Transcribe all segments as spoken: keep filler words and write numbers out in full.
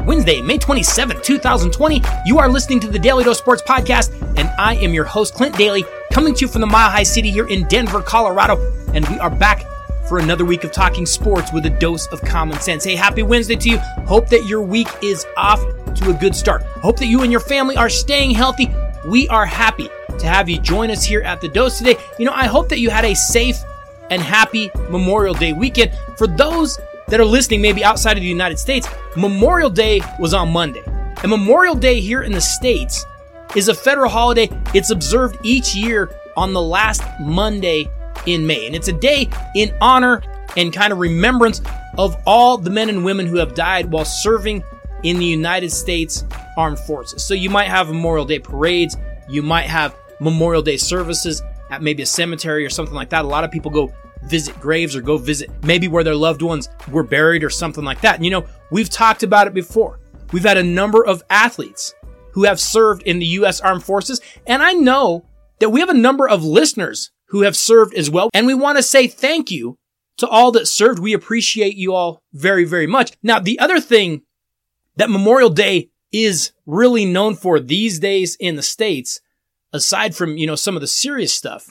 Wednesday, May twenty-seventh, twenty twenty. You are listening to the Daily Dose Sports Podcast, and I am your host, Clint Daly, coming to you from the Mile High City here in Denver, Colorado, and we are back for another week of talking sports with a dose of common sense. Hey, happy Wednesday to you. Hope that your week is off to a good start. Hope that you and your family are staying healthy. We are happy to have you join us here at the Dose today. You know, I hope that you had a safe and happy Memorial Day weekend. For those that are listening maybe outside of the United States, Memorial Day was on Monday. And Memorial Day here in the States is a federal holiday. It's observed each year on the last Monday in May. And it's a day in honor and kind of remembrance of all the men and women who have died while serving in the United States Armed Forces. So you might have Memorial Day parades. You might have Memorial Day services at maybe a cemetery or something like that. A lot of people go visit graves or go visit maybe where their loved ones were buried or something like that. And you know, we've talked about it before. We've had a number of athletes who have served in the U S Armed Forces. And I know that we have a number of listeners who have served as well. And we want to say thank you to all that served. We appreciate you all very, very much. Now, the other thing that Memorial Day is really known for these days in the States, aside from, you know, some of the serious stuff,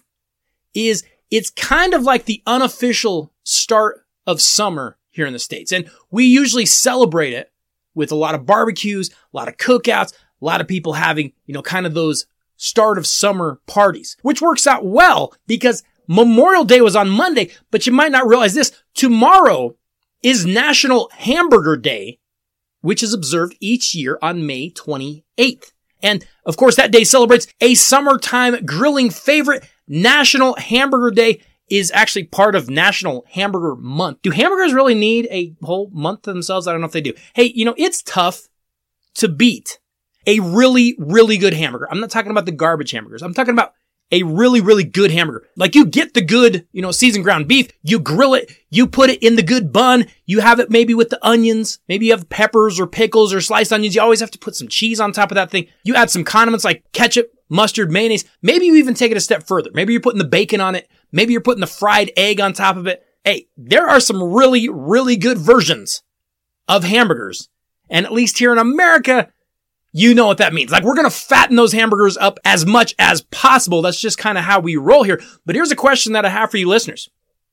is it's kind of like the unofficial start of summer here in the States. And we usually celebrate it with a lot of barbecues, a lot of cookouts, a lot of people having, you know, kind of those start of summer parties, which works out well because Memorial Day was on Monday, but you might not realize this. Tomorrow is National Hamburger Day, which is observed each year on May twenty-eighth. And of course, that day celebrates a summertime grilling favorite. National Hamburger Day is actually part of National Hamburger Month. Do hamburgers really need a whole month to themselves? I don't know if they do. Hey, you know, it's tough to beat a really, really good hamburger. I'm not talking about the garbage hamburgers. I'm talking about a really, really good hamburger. Like you get the good, you know, seasoned ground beef, you grill it, you put it in the good bun, you have it maybe with the onions, maybe you have peppers or pickles or sliced onions. You always have to put some cheese on top of that thing. You add some condiments like ketchup, mustard, mayonnaise. Maybe you even take it a step further. Maybe you're putting the bacon on it. Maybe you're putting the fried egg on top of it. Hey, there are some really, really good versions of hamburgers. And at least here in America, you know what that means. Like, we're going to fatten those hamburgers up as much as possible. That's just kind of how we roll here. But here's a question that I have for you listeners.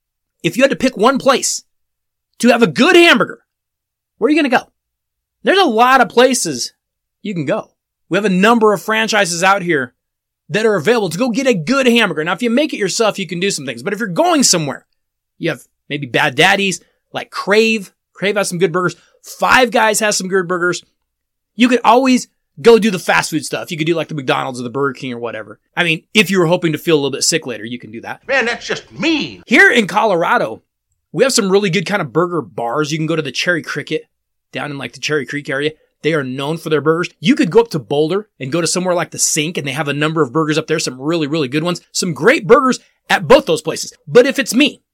If you had to pick one place to have a good hamburger, where are you going to go? There's a lot of places you can go. We have a number of franchises out here that are available to go get a good hamburger. Now, if you make it yourself, you can do some things. But if you're going somewhere, you have maybe Bad Daddy's, like Crave. Crave has some good burgers. Five Guys has some good burgers. You could always go do the fast food stuff. You could do like the McDonald's or the Burger King or whatever. I mean, if you were hoping to feel a little bit sick later, you can do that. Man, that's just mean. Here in Colorado, we have some really good kind of burger bars. You can go to the Cherry Cricket down in like the Cherry Creek area. They are known for their burgers. You could go up to Boulder and go to somewhere like the Sink, and they have a number of burgers up there, some really, really good ones. Some great burgers at both those places. But if it's me,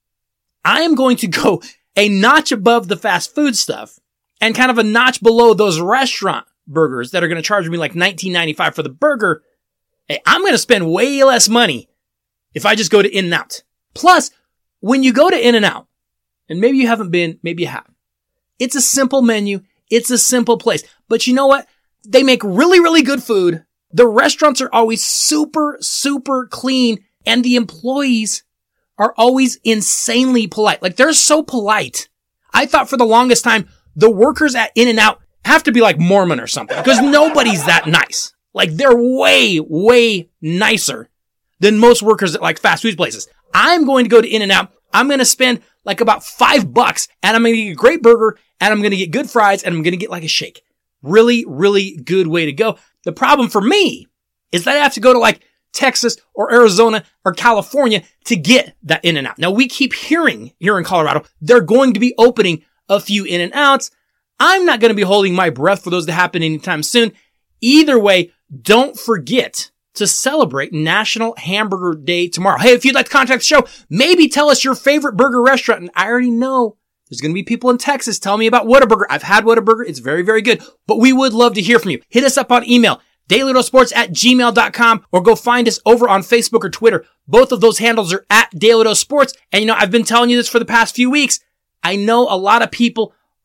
I am going to go a notch above the fast food stuff and kind of a notch below those restaurant burgers that are going to charge me like nineteen ninety-five for the burger. Hey, I'm going to spend way less money if I just go to In-N-Out. Plus, when you go to In-N-Out, and maybe you haven't been, maybe you have, it's a simple menu. It's a simple place. But you know what? They make really, really good food. The restaurants are always super, super clean. And the employees are always insanely polite. Like, they're so polite. I thought for the longest time, the workers at In-N-Out have to be like Mormon or something, because nobody's that nice. Like, they're way, way nicer than most workers at like fast food places. I'm going to go to In-N-Out. I'm going to spend like about five bucks and I'm going to get a great burger and I'm going to get good fries and I'm going to get like a shake. Really, really good way to go. The problem for me is that I have to go to like Texas or Arizona or California to get that In-N-Out. Now, we keep hearing here in Colorado, they're going to be opening a few In-N-Outs. I'm not going to be holding my breath for those to happen anytime soon. Either way, don't forget to celebrate National Hamburger Day tomorrow. Hey, if you'd like to contact the show, maybe tell us your favorite burger restaurant. And I already know there's going to be people in Texas telling me about Whataburger. I've had Whataburger. It's very, very good. But we would love to hear from you. Hit us up on email, dailydosports at gmail dot com, or go find us over on Facebook or Twitter. Both of those handles are at dailydosports. And you know, I've been telling you this for the past few weeks. I know a lot of people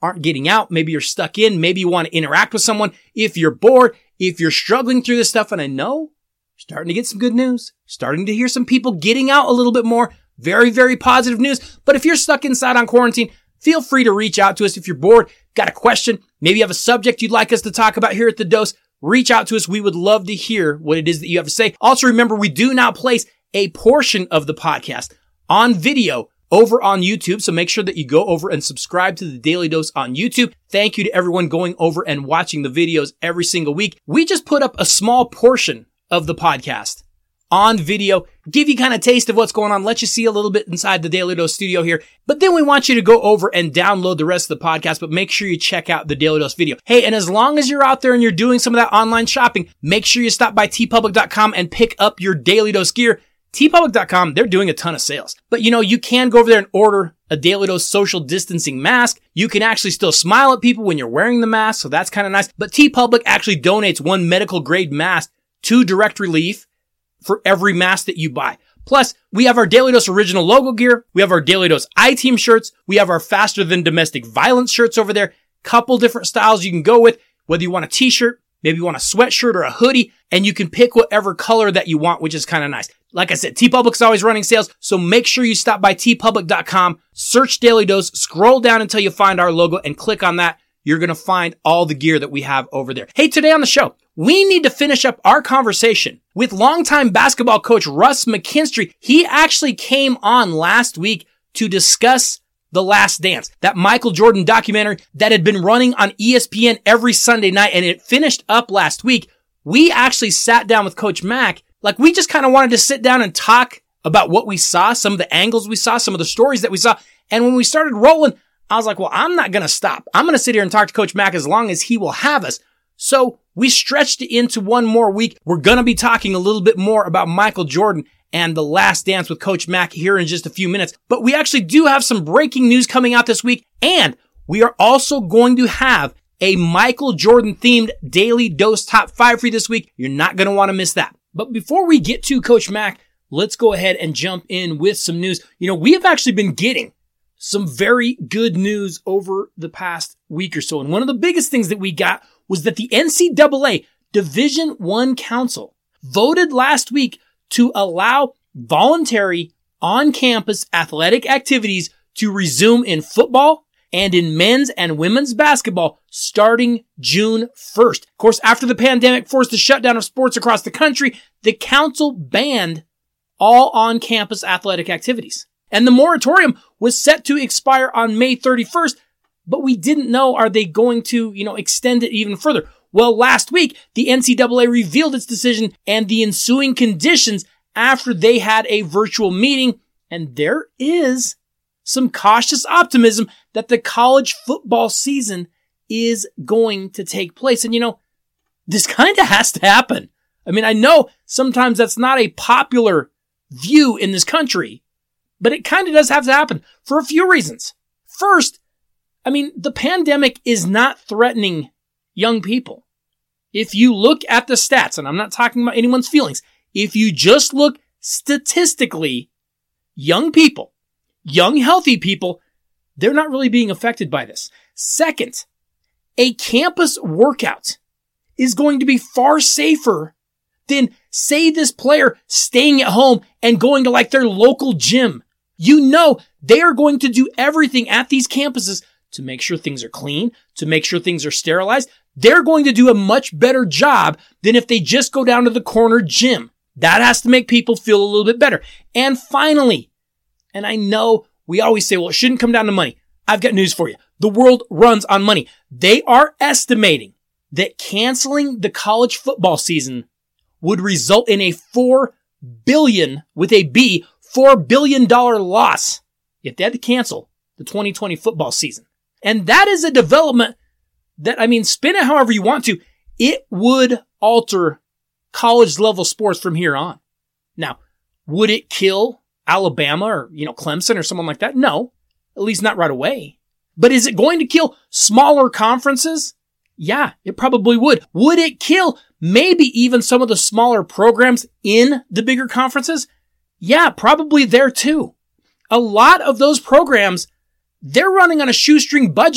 aren't getting out. Maybe you're stuck in. Maybe you want to interact with someone. If you're bored, if you're struggling through this stuff, and I know starting to get some good news, starting to hear some people getting out a little bit more. Very, very positive news. But if you're stuck inside on quarantine, feel free to reach out to us. If you're bored, got a question, maybe you have a subject you'd like us to talk about here at The Dose, reach out to us. We would love to hear what it is that you have to say. Also, remember, we do now place a portion of the podcast on video over on YouTube. So make sure that you go over and subscribe to the Daily Dose on YouTube. Thank you to everyone going over and watching the videos every single week. We just put up a small portion of the podcast on video, give you kind of a taste of what's going on, let you see a little bit inside the Daily Dose studio here. But then we want you to go over and download the rest of the podcast, but make sure you check out the Daily Dose video. Hey, and as long as you're out there and you're doing some of that online shopping, make sure you stop by T Public dot com and pick up your Daily Dose gear. T Public dot com, they're doing a ton of sales. But you know, you can go over there and order a Daily Dose social distancing mask. You can actually still smile at people when you're wearing the mask, so that's kind of nice. But TeePublic actually donates one medical grade mask to Direct Relief for every mask that you buy. Plus, we have our Daily Dose original logo gear. We have our Daily Dose I-Team shirts. We have our Faster Than Domestic Violence shirts over there. Couple different styles you can go with, whether you want a t-shirt, maybe you want a sweatshirt or a hoodie, and you can pick whatever color that you want, which is kind of nice. Like I said, TeePublic's always running sales, so make sure you stop by T Public dot com, search Daily Dose, scroll down until you find our logo, and click on that. You're going to find all the gear that we have over there. Hey, today on the show, we need to finish up our conversation with longtime basketball coach Russ McKinstry. He actually came on last week to discuss The Last Dance, that Michael Jordan documentary that had been running on E S P N every Sunday night, and it finished up last week. We actually sat down with Coach Mack. Like, we just kind of wanted to sit down and talk about what we saw, some of the angles we saw, some of the stories that we saw. And when we started rolling, I was like, well, I'm not going to stop. I'm going to sit here and talk to Coach Mack as long as he will have us. So we stretched it into one more week. We're going to be talking a little bit more about Michael Jordan and The Last Dance with Coach Mack here in just a few minutes. But we actually do have some breaking news coming out this week. And we are also going to have a Michael Jordan themed Daily Dose Top five for you this week. You're not going to want to miss that. But before we get to Coach Mack, let's go ahead and jump in with some news. You know, we have actually been getting some very good news over the past week or so. And one of the biggest things that we got was that the N C double A Division I Council voted last week to allow voluntary on-campus athletic activities to resume in football and in men's and women's basketball starting June first. Of course, after the pandemic forced the shutdown of sports across the country, the council banned all on-campus athletic activities. And the moratorium was set to expire on May thirty-first, but we didn't know, are they going to, you know, extend it even further? Well, last week, the N C double A revealed its decision and the ensuing conditions after they had a virtual meeting, and there is some cautious optimism that the college football season is going to take place. And you know, this kind of has to happen. I mean, I know sometimes that's not a popular view in this country, but it kind of does have to happen for a few reasons. First, I mean, the pandemic is not threatening young people. If you look at the stats, and I'm not talking about anyone's feelings, if you just look statistically, young people, young healthy people, they're not really being affected by this. Second, a campus workout is going to be far safer than, say, this player staying at home and going to like their local gym. You know, they are going to do everything at these campuses to make sure things are clean, to make sure things are sterilized. They're going to do a much better job than if they just go down to the corner gym. That has to make people feel a little bit better. And finally, and I know we always say, well, it shouldn't come down to money. I've got news for you. The world runs on money. They are estimating that canceling the college football season would result in a four billion, with a B, four billion dollars loss if they had to cancel the twenty twenty football season. And that is a development that, I mean, spin it however you want to, it would alter college level sports from here on. Now, would it kill Alabama or, you know, Clemson or someone like that? No, at least not right away. But is it going to kill smaller conferences? Yeah, it probably would. Would it kill maybe even some of the smaller programs in the bigger conferences? Yeah, probably there too. A lot of those programs, they're running on a shoestring budget,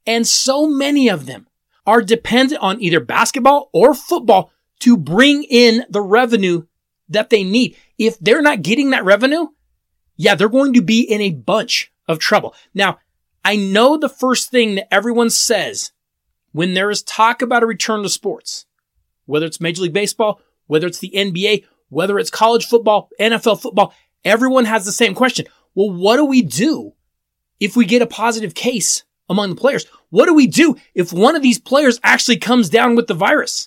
And so many of them are dependent on either basketball or football to bring in the revenue that they need. If they're not getting that revenue, yeah, they're going to be in a bunch of trouble. Now, I know the first thing that everyone says when there is talk about a return to sports, whether it's Major League Baseball, whether it's the N B A, whether it's college football, N F L football, everyone has the same question. Well, what do we do if we get a positive case among the players? What do we do if one of these players actually comes down with the virus?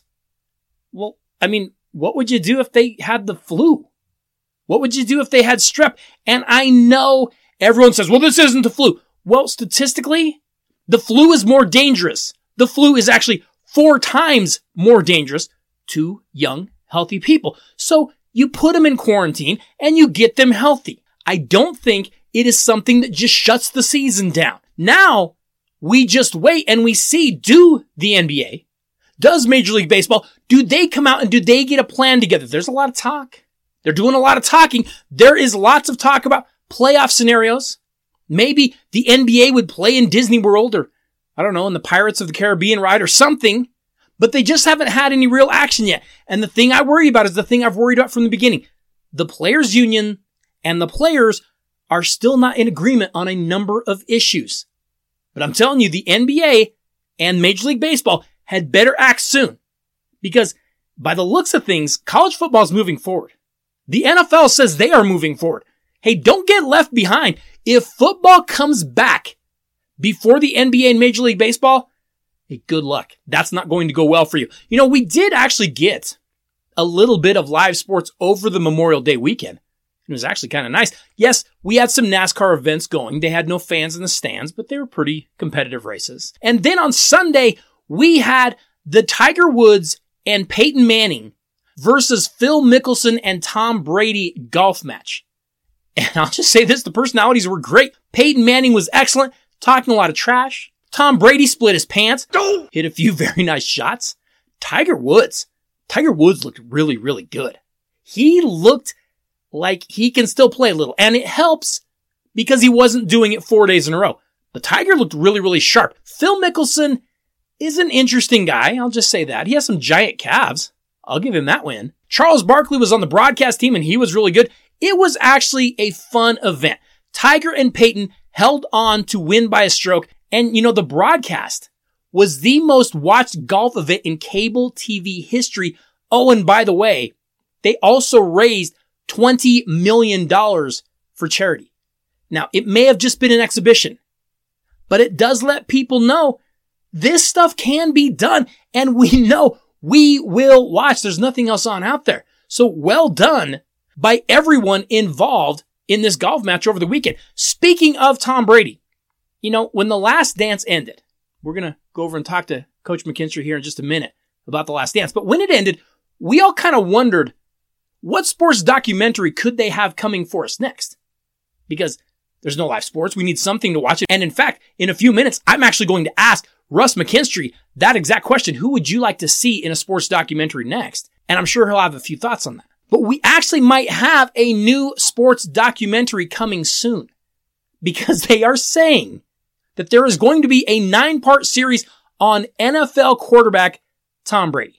Well, I mean, what would you do if they had the flu? What would you do if they had strep? And I know everyone says, well, this isn't the flu. Well, statistically, the flu is more dangerous. The flu is actually four times more dangerous to young, healthy people. So you put them in quarantine and you get them healthy. I don't think it is something that just shuts the season down. Now, we just wait and we see, do the N B A, does Major League Baseball, do they come out and do they get a plan together? There's a lot of talk. They're doing a lot of talking. There is lots of talk about playoff scenarios. Maybe the N B A would play in Disney World or, I don't know, in the Pirates of the Caribbean ride or something, but they just haven't had any real action yet. And the thing I worry about is the thing I've worried about from the beginning. The players' union and the players are still not in agreement on a number of issues. But I'm telling you, the N B A and Major League Baseball had better act soon. Because by the looks of things, college football is moving forward. The N F L says they are moving forward. Hey, don't get left behind. If football comes back before the N B A and Major League Baseball, hey, good luck. That's not going to go well for you. You know, we did actually get a little bit of live sports over the Memorial Day weekend. It was actually kind of nice. Yes, we had some NASCAR events going. They had no fans in the stands, but they were pretty competitive races. And then on Sunday, we had the Tiger Woods and Peyton Manning versus Phil Mickelson and Tom Brady golf match. And I'll just say this, the personalities were great. Peyton Manning was excellent, talking a lot of trash. Tom Brady split his pants, hit a few very nice shots. Tiger Woods, Tiger Woods looked really, really good. He looked like he can still play a little. And it helps because he wasn't doing it four days in a row. But Tiger looked really, really sharp. Phil Mickelson is an interesting guy. I'll just say that. He has some giant calves. I'll give him that win. Charles Barkley was on the broadcast team and he was really good. It was actually a fun event. Tiger and Peyton held on to win by a stroke. And you know, the broadcast was the most watched golf event in cable T V history. Oh, and by the way, they also raised twenty million dollars for charity. Now, it may have just been an exhibition, but it does let people know this stuff can be done, and we know we will watch. There's nothing else on out there. So well done by everyone involved in this golf match over the weekend. Speaking of Tom Brady, you know, when The Last Dance ended, we're going to go over and talk to Coach McKinstry here in just a minute about The Last Dance, but when it ended, we all kind of wondered, what sports documentary could they have coming for us next? Because there's no live sports. We need something to watch it. And in fact, in a few minutes, I'm actually going to ask Russ McKinstry that exact question. Who would you like to see in a sports documentary next? And I'm sure he'll have a few thoughts on that. But we actually might have a new sports documentary coming soon because they are saying that there is going to be a nine-part series on N F L quarterback Tom Brady.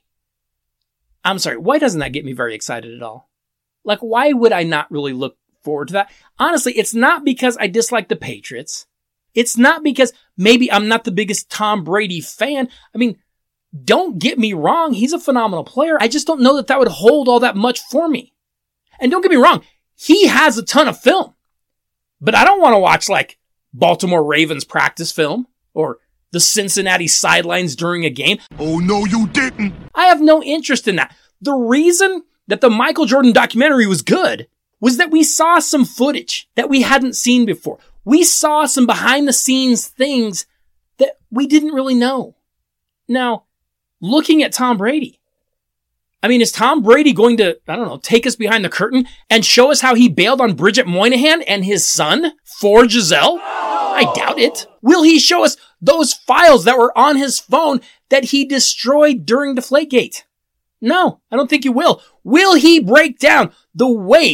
I'm sorry, why doesn't that get me very excited at all? Like, why would I not really look forward to that? Honestly, it's not because I dislike the Patriots. It's not because maybe I'm not the biggest Tom Brady fan. I mean, don't get me wrong. He's a phenomenal player. I just don't know that that would hold all that much for me. And don't get me wrong. He has a ton of film, but I don't want to watch like Baltimore Ravens practice film or the Cincinnati sidelines during a game. Oh, no, you didn't. I have no interest in that. The reason that the Michael Jordan documentary was good was that we saw some footage that we hadn't seen before. We saw some behind the scenes things that we didn't really know. Now, looking at Tom Brady, I mean, is Tom Brady going to, I don't know, take us behind the curtain and show us how he bailed on Bridget Moynihan and his son for Giselle? I doubt it. Will he show us those files that were on his phone that he destroyed during Deflategate? No, I don't think he will. Will he break down the way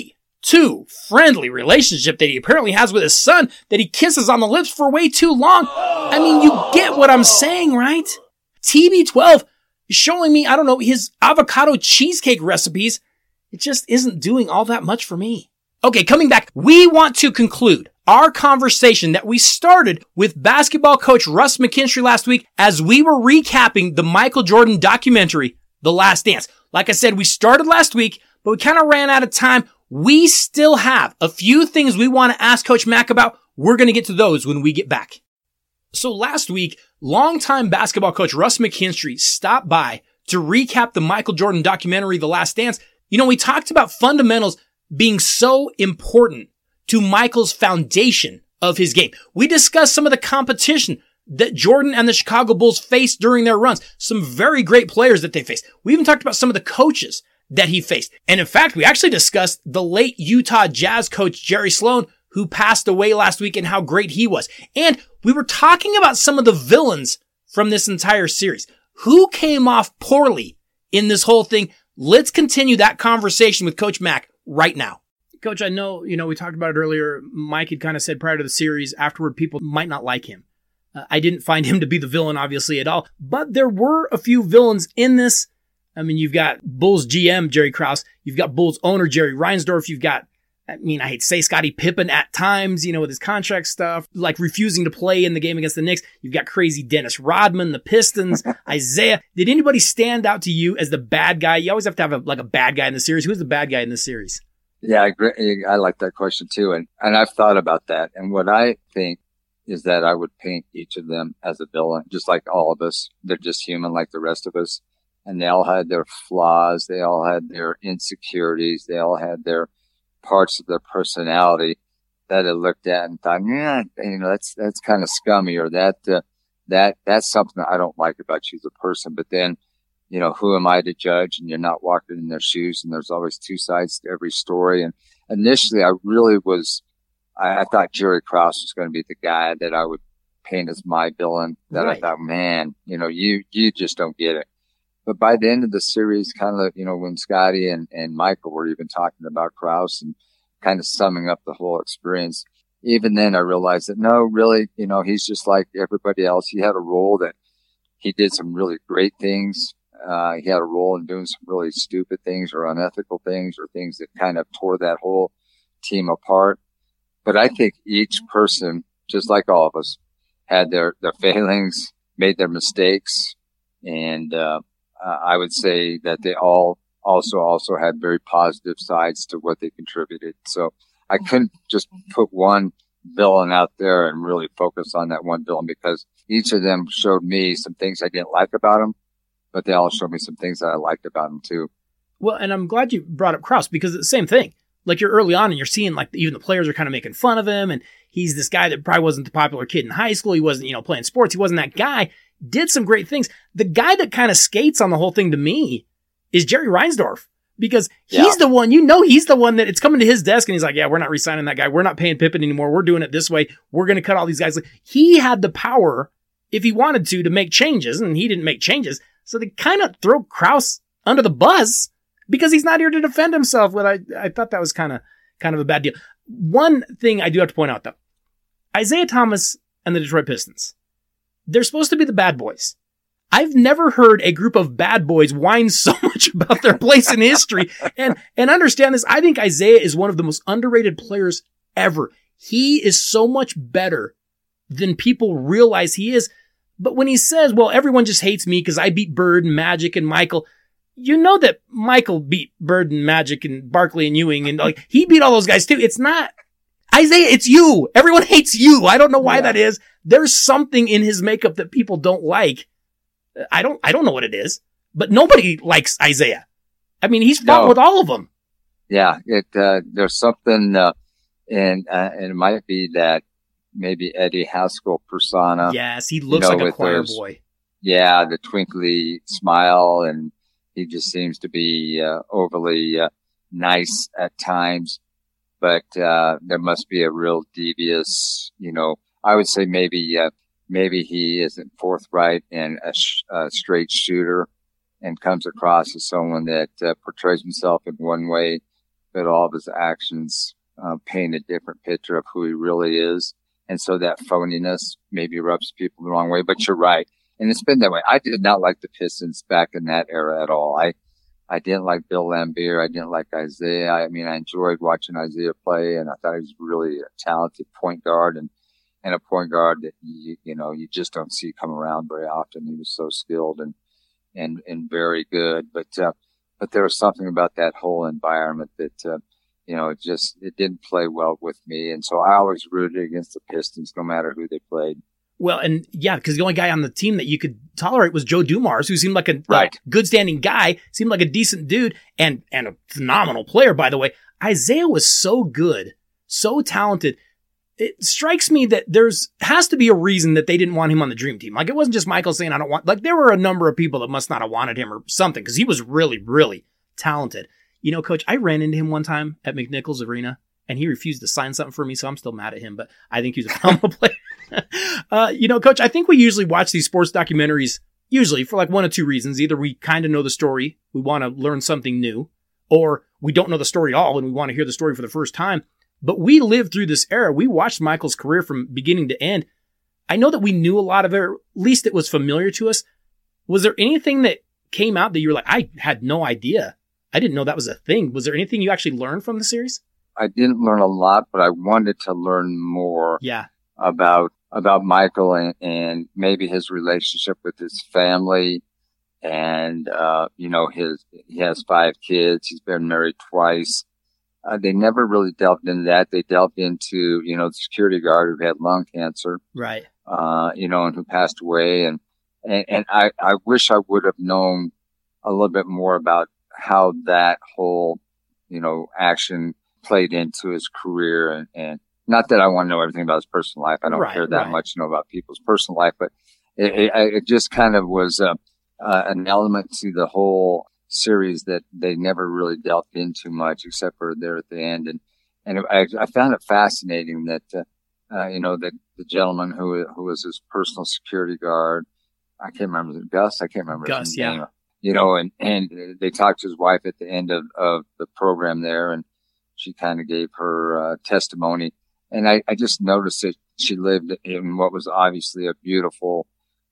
Two, friendly relationship that he apparently has with his son that he kisses on the lips for way too long. I mean, you get what I'm saying, right? T B twelve is showing me, I don't know, his avocado cheesecake recipes. It just isn't doing all that much for me. Okay, coming back, we want to conclude our conversation that we started with basketball coach Russ McKinstry last week as we were recapping the Michael Jordan documentary, The Last Dance. Like I said, we started last week, but we kind of ran out of time. We still have a few things we want to ask Coach Mack about. We're going to get to those when we get back. So last week, longtime basketball coach Russ McKinstry stopped by to recap the Michael Jordan documentary, The Last Dance. You know, we talked about fundamentals being so important to Michael's foundation of his game. We discussed some of the competition that Jordan and the Chicago Bulls faced during their runs. Some very great players that they faced. We even talked about some of the coaches that he faced. And in fact, we actually discussed the late Utah Jazz coach Jerry Sloan, who passed away last week, and how great he was. And we were talking about some of the villains from this entire series. Who came off poorly in this whole thing? Let's continue that conversation with Coach Mack right now. Coach, I know, you know, we talked about it earlier. Mike had kind of said prior to the series, afterward, people might not like him. Uh, I didn't find him to be the villain, obviously, at all. But there were a few villains in this. I mean, you've got Bulls G M Jerry Krause. You've got Bulls owner Jerry Reinsdorf. You've got, I mean, I hate to say Scottie Pippen at times, you know, with his contract stuff, like refusing to play in the game against the Knicks. You've got crazy Dennis Rodman, the Pistons, Isaiah. Did anybody stand out to you as the bad guy? You always have to have a, like a bad guy in the series. Who's the bad guy in this series? Yeah, I agree. I like that question too. And, and I've thought about that. And what I think is that I would paint each of them as a villain, just like all of us. They're just human like the rest of us. And they all had their flaws. They all had their insecurities. They all had their parts of their personality that I looked at and thought, yeah, you know, that's, that's kind of scummy, or that, uh, that, that's something I don't like about you as a person. But then, you know, who am I to judge? And you're not walking in their shoes, and there's always two sides to every story. And initially I really was, I, I thought Jerry Krause was going to be the guy that I would paint as my villain, that right. I thought, man, you know, you, you just don't get it. But by the end of the series, kind of, you know, when Scotty and, and Michael were even talking about Krause and kind of summing up the whole experience, even then I realized that no, really, you know, he's just like everybody else. He had a role that he did some really great things. Uh, he had a role in doing some really stupid things or unethical things or things that kind of tore that whole team apart. But I think each person, just like all of us, had their, their failings, made their mistakes, and, uh, Uh, I would say that they all also also had very positive sides to what they contributed. So I couldn't just put one villain out there and really focus on that one villain, because each of them showed me some things I didn't like about them, but they all showed me some things that I liked about them too. Well, and I'm glad you brought up Krause, because it's the same thing. Like, you're early on and you're seeing like even the players are kind of making fun of him, and he's this guy that probably wasn't the popular kid in high school. He wasn't, you know, playing sports. He wasn't that guy. Did some great things. The guy that kind of skates on the whole thing to me is Jerry Reinsdorf, because he's yeah. the one, you know, he's the one that it's coming to his desk and he's like, yeah, we're not re-signing that guy. We're not paying Pippen anymore. We're doing it this way. We're going to cut all these guys. He had the power, if he wanted to, to make changes, and he didn't make changes. So they kind of throw Krause under the bus because he's not here to defend himself. But I, I thought that was kind of, kind of a bad deal. One thing I do have to point out though, Isaiah Thomas and the Detroit Pistons, they're supposed to be the bad boys. I've never heard a group of bad boys whine so much about their place in history. And, and understand this, I think Isaiah is one of the most underrated players ever. He is so much better than people realize he is. But when he says, well, everyone just hates me because I beat Bird and Magic and Michael, you know that Michael beat Bird and Magic and Barkley and Ewing, and like he beat all those guys too. It's not Isaiah, it's you. Everyone hates you. I don't know why yeah. that is. There's something in his makeup that people don't like. I don't, I don't know what it is, but nobody likes Isaiah. I mean, he's fought no. with all of them. Yeah. It, uh, there's something, uh, and, uh, and it might be that maybe Eddie Haskell persona. Yes. He looks you know, like a choir those, boy. Yeah. The twinkly smile, and he just seems to be, uh, overly, uh, nice at times. But, uh, there must be a real devious, you know, I would say maybe, uh, maybe he isn't forthright and a, sh- a straight shooter and comes across as someone that uh, portrays himself in one way, but all of his actions uh, paint a different picture of who he really is. And so that phoniness maybe rubs people the wrong way, but you're right. And it's been that way. I did not like the Pistons back in that era at all. I, I didn't like Bill Laimbeer. I didn't like Isaiah. I mean, I enjoyed watching Isaiah play, and I thought he was really a talented point guard and, and a point guard that you, you know, you just don't see come around very often. He was so skilled and, and, and very good. But, uh, but there was something about that whole environment that, uh, you know, it just, it didn't play well with me. And so I always rooted against the Pistons, no matter who they played. Well, and yeah, because the only guy on the team that you could tolerate was Joe Dumars, who seemed like a right. uh, good standing guy, seemed like a decent dude, and and a phenomenal player, by the way. Isaiah was so good, so talented. It strikes me that there's has to be a reason that they didn't want him on the dream team. Like, it wasn't just Michael saying, I don't want, like, there were a number of people that must not have wanted him or something, because he was really, really talented. You know, Coach, I ran into him one time at McNichols Arena, and he refused to sign something for me, so I'm still mad at him, but I think he's a phenomenal player. uh, you know, Coach, I think we usually watch these sports documentaries, usually for like one of two reasons. Either we kind of know the story, we want to learn something new, or we don't know the story at all and we want to hear the story for the first time. But we lived through this era. We watched Michael's career from beginning to end. I know that we knew a lot of it, or at least it was familiar to us. Was there anything that came out that you were like, I had no idea. I didn't know that was a thing. Was there anything you actually learned from the series? I didn't learn a lot, but I wanted to learn more yeah. about about Michael and, and maybe his relationship with his family. And, uh, you know, his he has five kids. He's been married twice. Uh, they never really delved into that. They delved into, you know, the security guard who had lung cancer. Right. Uh, you know, and who passed away. And, and, and I, I wish I would have known a little bit more about how that whole, you know, action played into his career. And, and not that I want to know everything about his personal life. I don't right, care that right. much to know about people's personal life, but it, it, it just kind of was uh, uh, an element to the whole series that they never really delved into much, except for there at the end. And, and I, I found it fascinating that, uh, uh, you know, that the gentleman who, who was his personal security guard, I can't remember, Gus, I can't remember Gus, his yeah. name. You know, and, and they talked to his wife at the end of, of the program there, and she kind of gave her uh, testimony. And I, I just noticed that she lived in what was obviously a beautiful,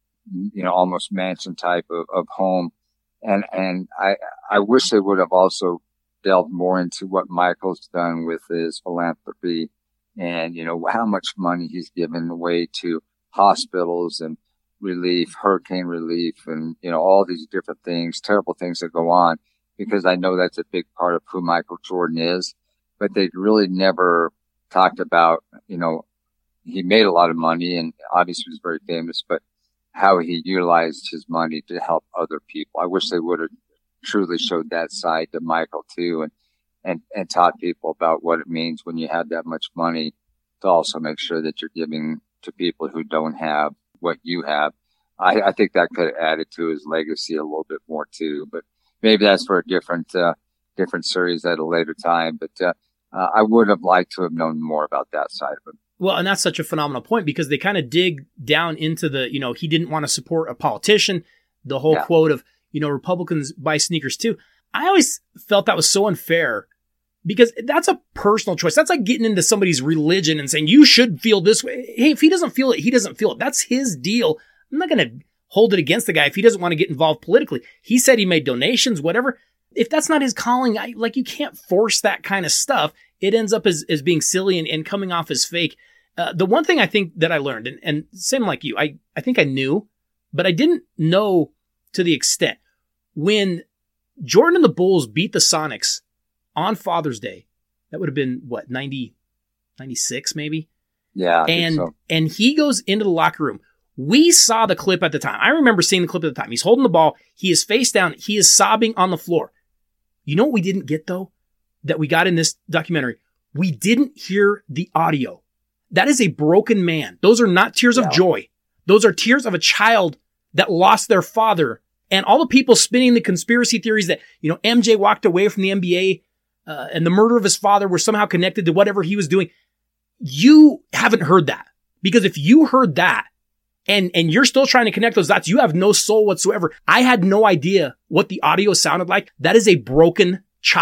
you know, almost mansion type of, of home. And, and I, I wish they would have also delved more into what Michael's done with his philanthropy and, you know, how much money he's given away to hospitals and relief, hurricane relief, and, you know, all these different things, terrible things that go on, because I know that's a big part of who Michael Jordan is. But they really never talked about, you know, he made a lot of money and obviously was very famous, but how he utilized his money to help other people. I wish they would have truly showed that side to Michael too, and, and, and taught people about what it means when you have that much money to also make sure that you're giving to people who don't have what you have. I, I think that could have added to his legacy a little bit more too, but maybe that's for a different, uh, different series at a later time. But, uh, uh, I would have liked to have known more about that side of it. Well, and that's such a phenomenal point, because they kind of dig down into the, you know, he didn't want to support a politician, the whole yeah. quote of, you know, Republicans buy sneakers too. I always felt that was so unfair, because that's a personal choice. That's like getting into somebody's religion and saying, you should feel this way. Hey, if he doesn't feel it, he doesn't feel it. That's his deal. I'm not going to hold it against the guy if he doesn't want to get involved politically. He said he made donations, whatever. If that's not his calling, I, like, you can't force that kind of stuff. It ends up as, as being silly and, and coming off as fake. Uh, the one thing I think that I learned, and, and same like you, I, I think I knew, but I didn't know to the extent. When Jordan and the Bulls beat the Sonics on Father's Day, that would have been, what, ninety, ninety-six maybe? Yeah. I and think so. And he goes into the locker room. We saw the clip at the time. I remember seeing the clip at the time. He's holding the ball. He is face down. He is sobbing on the floor. You know what we didn't get, though, that we got in this documentary? We didn't hear the audio. That is a broken man. Those are not tears yeah. of joy. Those are tears of a child that lost their father. And all the people spinning the conspiracy theories that, you know, M J walked away from the N B A uh, and the murder of his father were somehow connected to whatever he was doing. You haven't heard that. Because if you heard that, And and you're still trying to connect those dots, you have no soul whatsoever. I had no idea what the audio sounded like. That is a broken child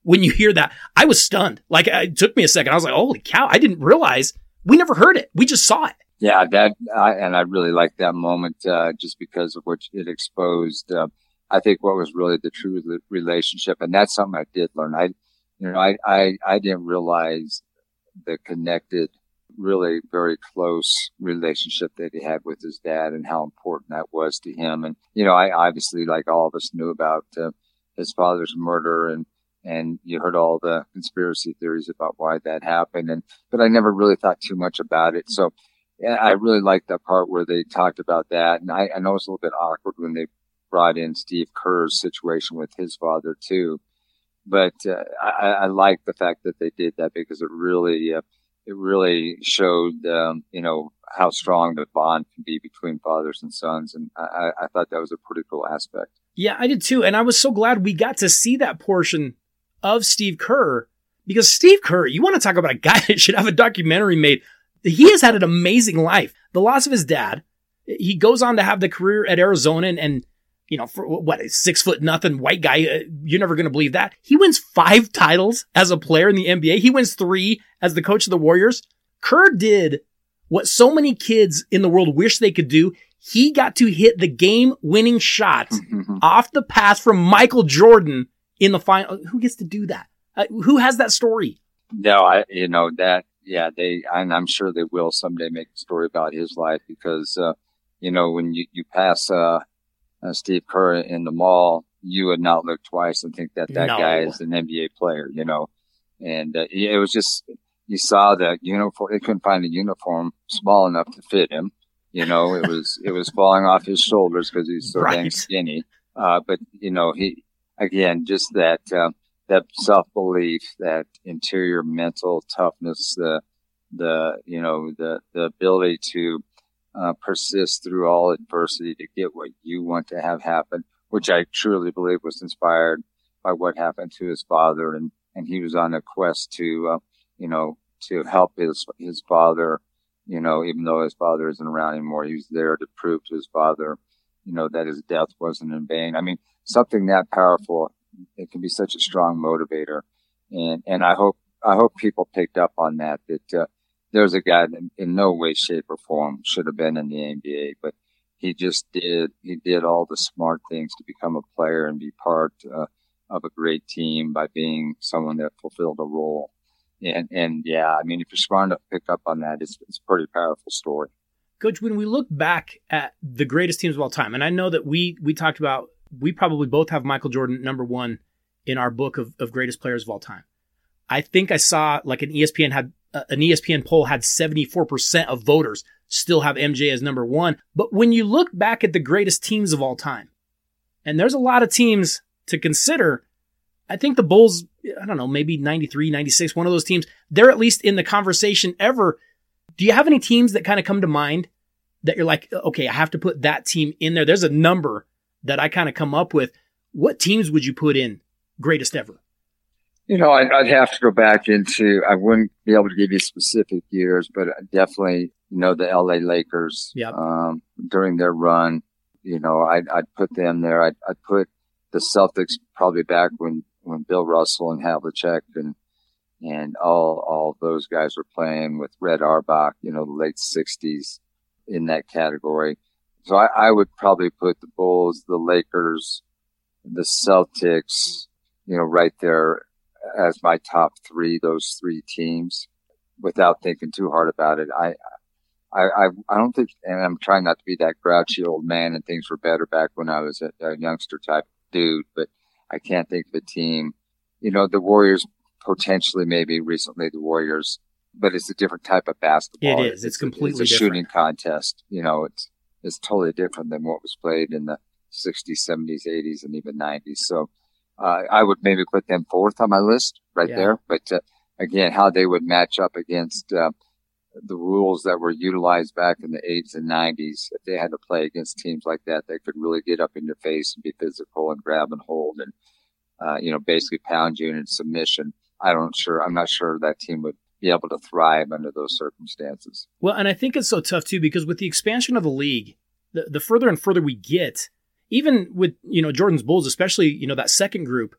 when you hear that. I was stunned. Like, it took me a second. I was like, holy cow, I didn't realize we never heard it. We just saw it. Yeah, that, I, and I really liked that moment, uh, just because of what it exposed. Uh, I think what was really the true relationship, and that's something I did learn. I, you know, I, I, I didn't realize the connected, really very close relationship that he had with his dad and how important that was to him. And, you know, I obviously, like all of us, knew about uh, his father's murder, and, and you heard all the conspiracy theories about why that happened. And, but I never really thought too much about it. So yeah, I really liked that part where they talked about that. And I, I know it's a little bit awkward when they brought in Steve Kerr's situation with his father too. But uh, I, I like the fact that they did that, because it really, uh, it really showed, um, you know, how strong the bond can be between fathers and sons. And I, I thought that was a pretty cool aspect. Yeah, I did too. And I was so glad we got to see that portion of Steve Kerr, because Steve Kerr, you want to talk about a guy that should have a documentary made. He has had an amazing life. The loss of his dad, he goes on to have the career at Arizona, and, and you know, for what, a six foot nothing white guy, uh, you're never going to believe that. He wins five titles as a player in the N B A. He wins three as the coach of the Warriors. Kerr did what so many kids in the world wish they could do. He got to hit the game winning shot off the pass from Michael Jordan in the final. Who gets to do that? Uh, who has that story? No, I, you know, that, yeah, they, and I'm sure they will someday make a story about his life, because, uh, you know, when you, you pass, uh, uh, Steve Kerr in the mall, you would not look twice and think that that No. guy is an N B A player, you know, and uh, it was just, you saw that uniform, they couldn't find a uniform small enough to fit him. You know, it was, it was falling off his shoulders because he's so Right. dang skinny. Uh, but, you know, he, again, just that, uh, that self-belief, that interior mental toughness, the, the, you know, the, the ability to, uh, persist through all adversity to get what you want to have happen, which I truly believe was inspired by what happened to his father. And, and he was on a quest to, uh, you know, to help his, his father, you know, even though his father isn't around anymore, he was there to prove to his father, you know, that his death wasn't in vain. I mean, something that powerful, it can be such a strong motivator. And, and I hope, I hope people picked up on that, that, uh, there's a guy that in no way, shape or form should have been in the N B A, but he just did, he did all the smart things to become a player and be part, uh, of a great team by being someone that fulfilled a role. And, and yeah, I mean, if you're smart enough to pick up on that, it's, it's a pretty powerful story. Coach, when we look back at the greatest teams of all time, and I know that we, we talked about, we probably both have Michael Jordan number one in our book of, of greatest players of all time. I think I saw like an E S P N had uh, an E S P N poll had seventy-four percent of voters still have M J as number one. But when you look back at the greatest teams of all time, and there's a lot of teams to consider, I think the Bulls, I don't know, maybe ninety-three, ninety-six, one of those teams, they're at least in the conversation ever. Do you have any teams that kind of come to mind that you're like, okay, I have to put that team in there? There's a number that I kind of come up with. What teams would you put in greatest ever? You know, I'd, I'd have to go back into, I wouldn't be able to give you specific years, but definitely, you know, the L A Lakers, Yep. um, during their run, you know, I'd, I'd put them there. I'd, I'd put the Celtics probably back when, when Bill Russell and Havlicek and, and all, all those guys were playing with Red Auerbach, you know, the late sixties in that category. So I, I would probably put the Bulls, the Lakers, the Celtics, you know, right there as my top three, those three teams, without thinking too hard about it. I, I, I, I don't think, and I'm trying not to be that grouchy old man and things were better back when I was a, a youngster type dude, but I can't think of a team, you know, the Warriors potentially, maybe recently the Warriors, but it's a different type of basketball. It is. It's, it's completely it's a different. shooting contest. You know, it's, it's totally different than what was played in the sixties, seventies, eighties, and even nineties. So, uh, I would maybe put them fourth on my list right Yeah. there. But, uh, again, how they would match up against, uh, the rules that were utilized back in the eighties and nineties, if they had to play against teams like that, they could really get up in your face and be physical and grab and hold and, uh, you know, basically pound you in submission. I don't sure, I'm not sure that team would be able to thrive under those circumstances. Well, and I think it's so tough too, because with the expansion of the league, the, the further and further we get, even with, you know, Jordan's Bulls, especially, you know, that second group,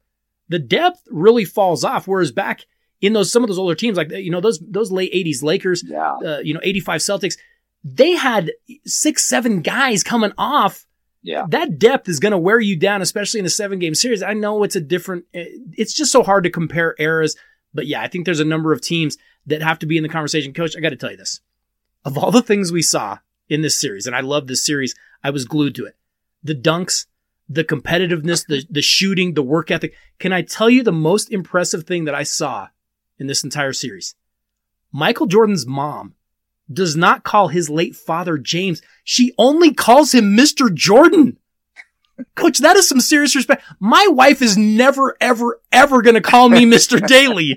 the depth really falls off. Whereas back in those, some of those older teams, like, you know, those, those late eighties Lakers, Yeah. uh, you know, eighty-five Celtics, they had six, seven guys coming off. Yeah. That depth is going to wear you down, especially in a seven game series. I know it's a different, it's just so hard to compare eras, but yeah, I think there's a number of teams that have to be in the conversation. Coach, I got to tell you this. Of all the things we saw in this series, and I love this series, I was glued to it. The dunks, the competitiveness, the, the shooting, the work ethic. Can I tell you the most impressive thing that I saw in this entire series? Michael Jordan's mom does not call his late father James. She only calls him Mister Jordan. Coach, that is some serious respect. My wife is never, ever, ever going to call me Mister Daly.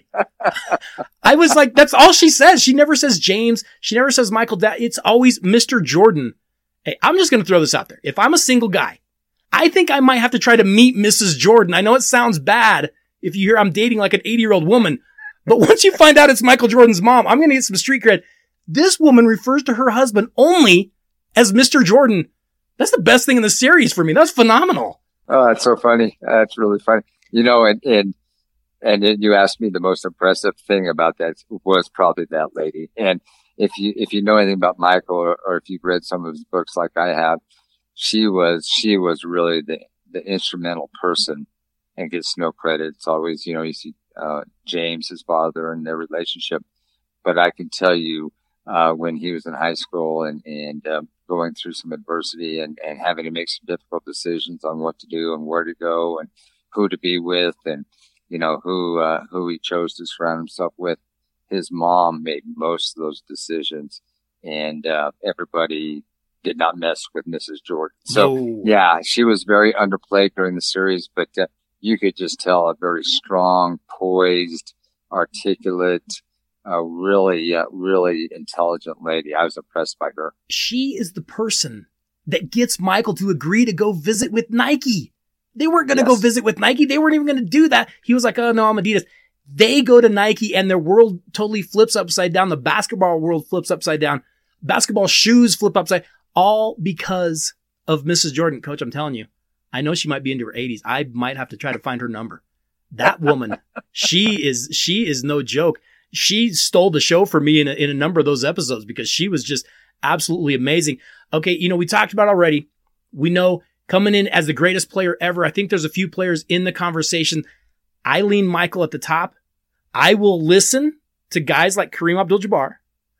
I was like, that's all she says. She never says James. She never says Michael. Da- it's always Mister Jordan. Hey, I'm just going to throw this out there. If I'm a single guy, I think I might have to try to meet Missus Jordan. I know it sounds bad if you hear I'm dating like an eighty-year-old woman, but once you find out it's Michael Jordan's mom, I'm going to get some street cred. This woman refers to her husband only as Mister Jordan. That's the best thing in the series for me. That's phenomenal. Oh, that's so funny. That's really funny. You know, and, and, and it, you asked me the most impressive thing about that was probably that lady. And if you, if you know anything about Michael, or, or if you've read some of his books like I have, she was, she was really the, the instrumental person and gets no credit. It's always, you know, you see, uh, James, his father, and their relationship. But I can tell you, uh, when he was in high school and, and, um, going through some adversity and, and having to make some difficult decisions on what to do and where to go and who to be with and, you know, who, uh, who he chose to surround himself with. His mom made most of those decisions, and, uh, everybody did not mess with Missus Jordan. So No. yeah, she was very underplayed during the series, but uh, you could just tell a very strong, poised, articulate, a really, uh, really intelligent lady. I was impressed by her. She is the person that gets Michael to agree to go visit with Nike. They weren't going to Yes. go visit with Nike. They weren't even going to do that. He was like, oh no, I'm Adidas. They go to Nike and their world totally flips upside down. The basketball world flips upside down. Basketball shoes flip upside, all because of Missus Jordan. Coach, I'm telling you, I know she might be into her eighties. I might have to try to find her number. That woman, she is, she is no joke. She stole the show for me in a, in a number of those episodes because she was just absolutely amazing. Okay. You know, we talked about already. We know coming in as the greatest player ever. I think there's a few players in the conversation. I lean Michael at the top. I will listen to guys like Kareem Abdul-Jabbar.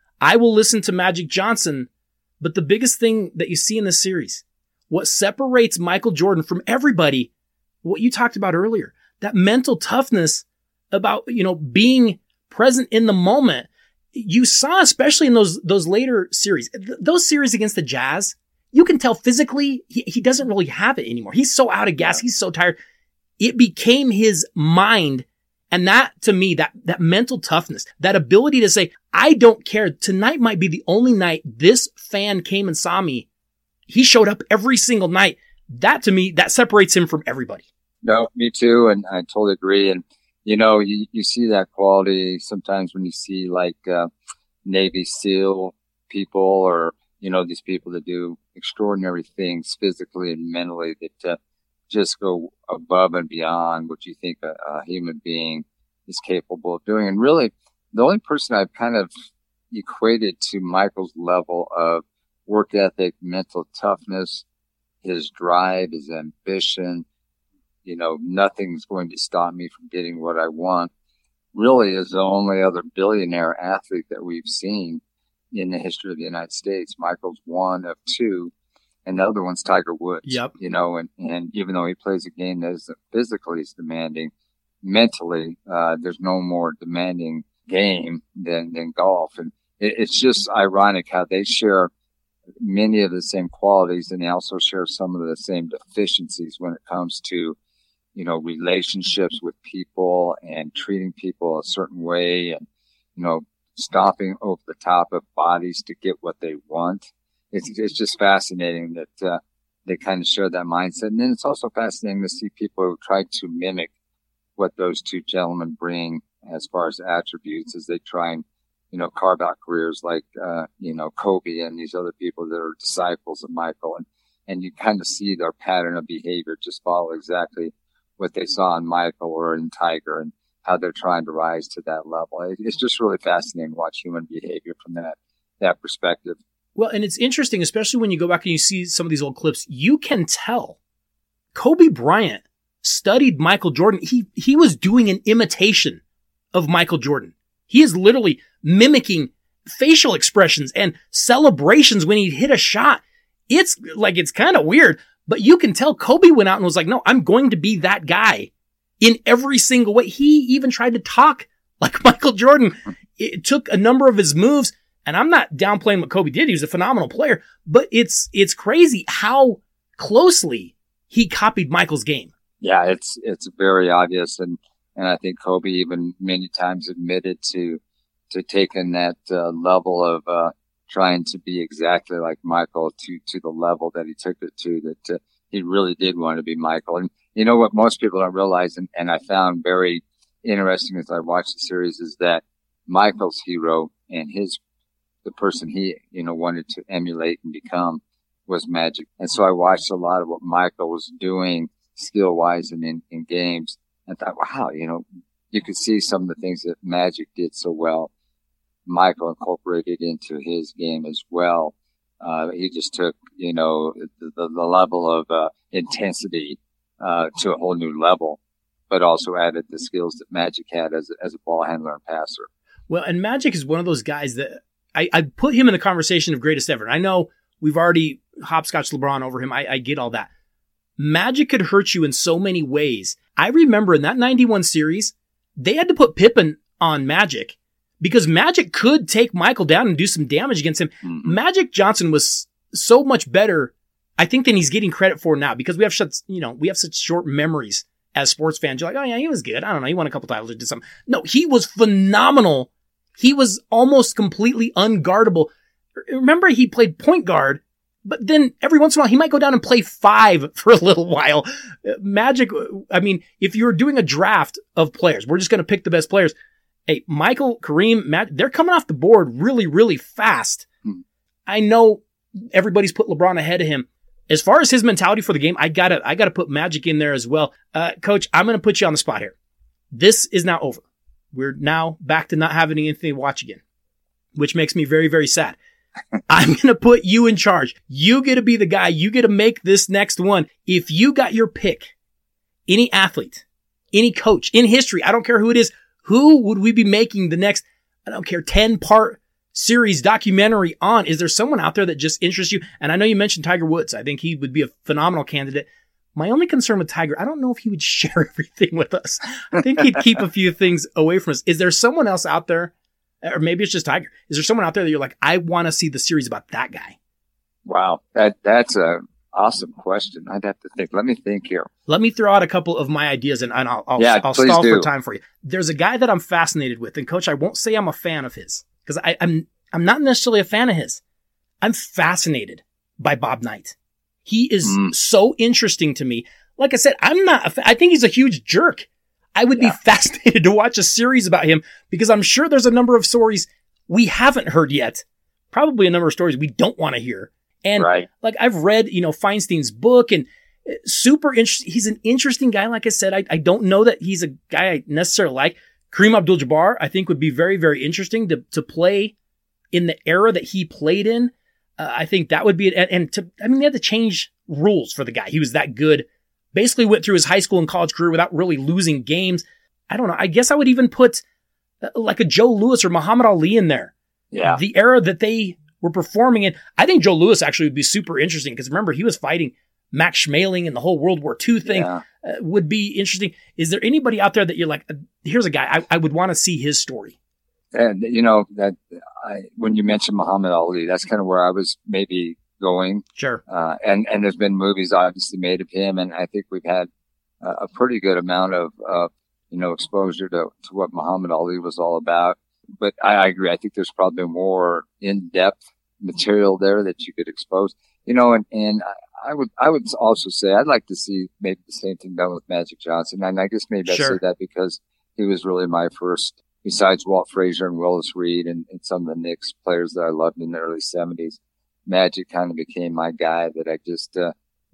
I will listen to Magic Johnson. But the biggest thing that you see in this series, what separates Michael Jordan from everybody, what you talked about earlier, that mental toughness about, you know, being present in the moment. You saw, especially in those, those later series, th- those series against the Jazz, you can tell physically he, he doesn't really have it anymore. He's so out of gas. He's so tired. It became his mind. And that, to me, that, that mental toughness, that ability to say, I don't care. Tonight might be the only night this fan came and saw me. He showed up every single night. That, to me, that separates him from everybody. No, me too. And I totally agree. And, you know, you, you see that quality sometimes when you see like, uh, Navy SEAL people or, you know, these people that do extraordinary things physically and mentally that, uh, just go above and beyond what you think a, a human being is capable of doing. And really, the only person I've kind of equated to Michael's level of work ethic, mental toughness, his drive, his ambition, you know, nothing's going to stop me from getting what I want, really is the only other billionaire athlete that we've seen in the history of the United States. Michael's one of two. And the other one's Tiger Woods. Yep. You know, and, and even though he plays a game that isn't physically as demanding, mentally, uh, there's no more demanding game than, than golf. And it, it's just ironic how they share many of the same qualities and they also share some of the same deficiencies when it comes to, you know, relationships with people and treating people a certain way and, you know, stomping over the top of bodies to get what they want. It's, it's just fascinating that, uh, they kind of share that mindset. And then it's also fascinating to see people who try to mimic what those two gentlemen bring as far as attributes as they try and, you know, carve out careers like, uh, you know, Kobe and these other people that are disciples of Michael. And, and you kind of see their pattern of behavior just follow exactly what they saw in Michael or in Tiger and how they're trying to rise to that level. It's just really fascinating to watch human behavior from that, that perspective. Well, and it's interesting, especially when you go back and you see some of these old clips, you can tell Kobe Bryant studied Michael Jordan. He, he was doing an imitation of Michael Jordan. He is literally mimicking facial expressions and celebrations when he hit a shot. It's like, it's kind of weird, but you can tell Kobe went out and was like, no, I'm going to be that guy in every single way. He even tried to talk like Michael Jordan. It took a number of his moves, and I'm not downplaying what Kobe did. He was a phenomenal player, but it's, it's crazy how closely he copied Michael's game. Yeah, it's, it's very obvious. And, and I think Kobe even many times admitted to, to taking that uh, level of, uh, trying to be exactly like Michael to, to the level that he took it to, that uh, he really did want to be Michael. And you know what most people don't realize, and, and I found very interesting as I watched the series, is that Michael's hero and his, the person he, you know, wanted to emulate and become was Magic. And so I watched a lot of what Michael was doing skill wise and in, in games and thought, wow, you know, you could see some of the things that Magic did so well. Michael incorporated into his game as well. Uh, he just took, you know, the, the, the level of, uh, intensity, uh, to a whole new level, but also added the skills that Magic had as a, as a ball handler and passer. Well, and Magic is one of those guys that I, I put him in the conversation of greatest ever. I know we've already hopscotched LeBron over him. I, I get all that. Magic could hurt you in so many ways. I remember in that ninety-one series, they had to put Pippen on Magic because Magic could take Michael down and do some damage against him. Mm-hmm. Magic Johnson was so much better, I think, than he's getting credit for now because we have such, you know, we have such short memories as sports fans. You're like, oh yeah, he was good. I don't know. He won a couple titles or did something. No, he was phenomenal. He was almost completely unguardable. Remember, he played point guard, but then every once in a while, he might go down and play five for a little while. Magic, I mean, if you're doing a draft of players, we're just going to pick the best players. Hey, Michael, Kareem, Matt, they're coming off the board really, really fast. Hmm. I know everybody's put LeBron ahead of him. As far as his mentality for the game, I gotta, I gotta put Magic in there as well. Uh, Coach, I'm going to put you on the spot here. This is now over. We're now back to not having anything to watch again, which makes me very, very sad. I'm going to put you in charge. You get to be the guy. You get to make this next one. If you got your pick, any athlete, any coach in history, I don't care who it is, who would we be making the next, I don't care, ten part series documentary on? Is there someone out there that just interests you? And I know you mentioned Tiger Woods. I think he would be a phenomenal candidate. My only concern with Tiger, I don't know if he would share everything with us. I think he'd keep a few things away from us. Is there someone else out there, or maybe it's just Tiger, is there someone out there that you're like, I want to see the series about that guy? Wow, that that's a awesome question. I'd have to think. Let me think here. Let me throw out a couple of my ideas, and, and I'll, I'll, yeah, I'll stall do. for time for you. There's a guy that I'm fascinated with, and Coach, I won't say I'm a fan of his, because I'm I'm not necessarily a fan of his. I'm fascinated by Bob Knight. He is mm. so interesting to me. Like I said, I'm not, a fa- I think he's a huge jerk. I would yeah. be fascinated to watch a series about him because I'm sure there's a number of stories we haven't heard yet. Probably a number of stories we don't want to hear. And right. like I've read, you know, Feinstein's book and super interesting. He's an interesting guy. Like I said, I, I don't know that he's a guy I necessarily like. Kareem Abdul-Jabbar, I think would be very, very interesting to, to play in the era that he played in. Uh, I think that would be, and, and to, I mean, they had to change rules for the guy. He was that good. Basically went through his high school and college career without really losing games. I don't know. I guess I would even put uh, like a Joe Louis or Muhammad Ali in there. Yeah. The era that they were performing in. I think Joe Louis actually would be super interesting because remember, he was fighting Max Schmeling and the whole World War Two thing yeah. uh, would be interesting. Is there anybody out there that you're like, uh, here's a guy, I, I would want to see his story? And, you know, that I, when you mentioned Muhammad Ali, that's kind of where I was maybe going. Sure. Uh, and, and there's been movies obviously made of him. And I think we've had uh, a pretty good amount of, uh, you know, exposure to, to what Muhammad Ali was all about. But I, I agree. I think there's probably more in-depth material there that you could expose, you know, and, and I would, I would also say I'd like to see maybe the same thing done with Magic Johnson. And I guess maybe sure. I say that because he was really my first, besides Walt Frazier and Willis Reed and, and some of the Knicks players that I loved in the early seventies. Magic kind of became my guy that I just, uh,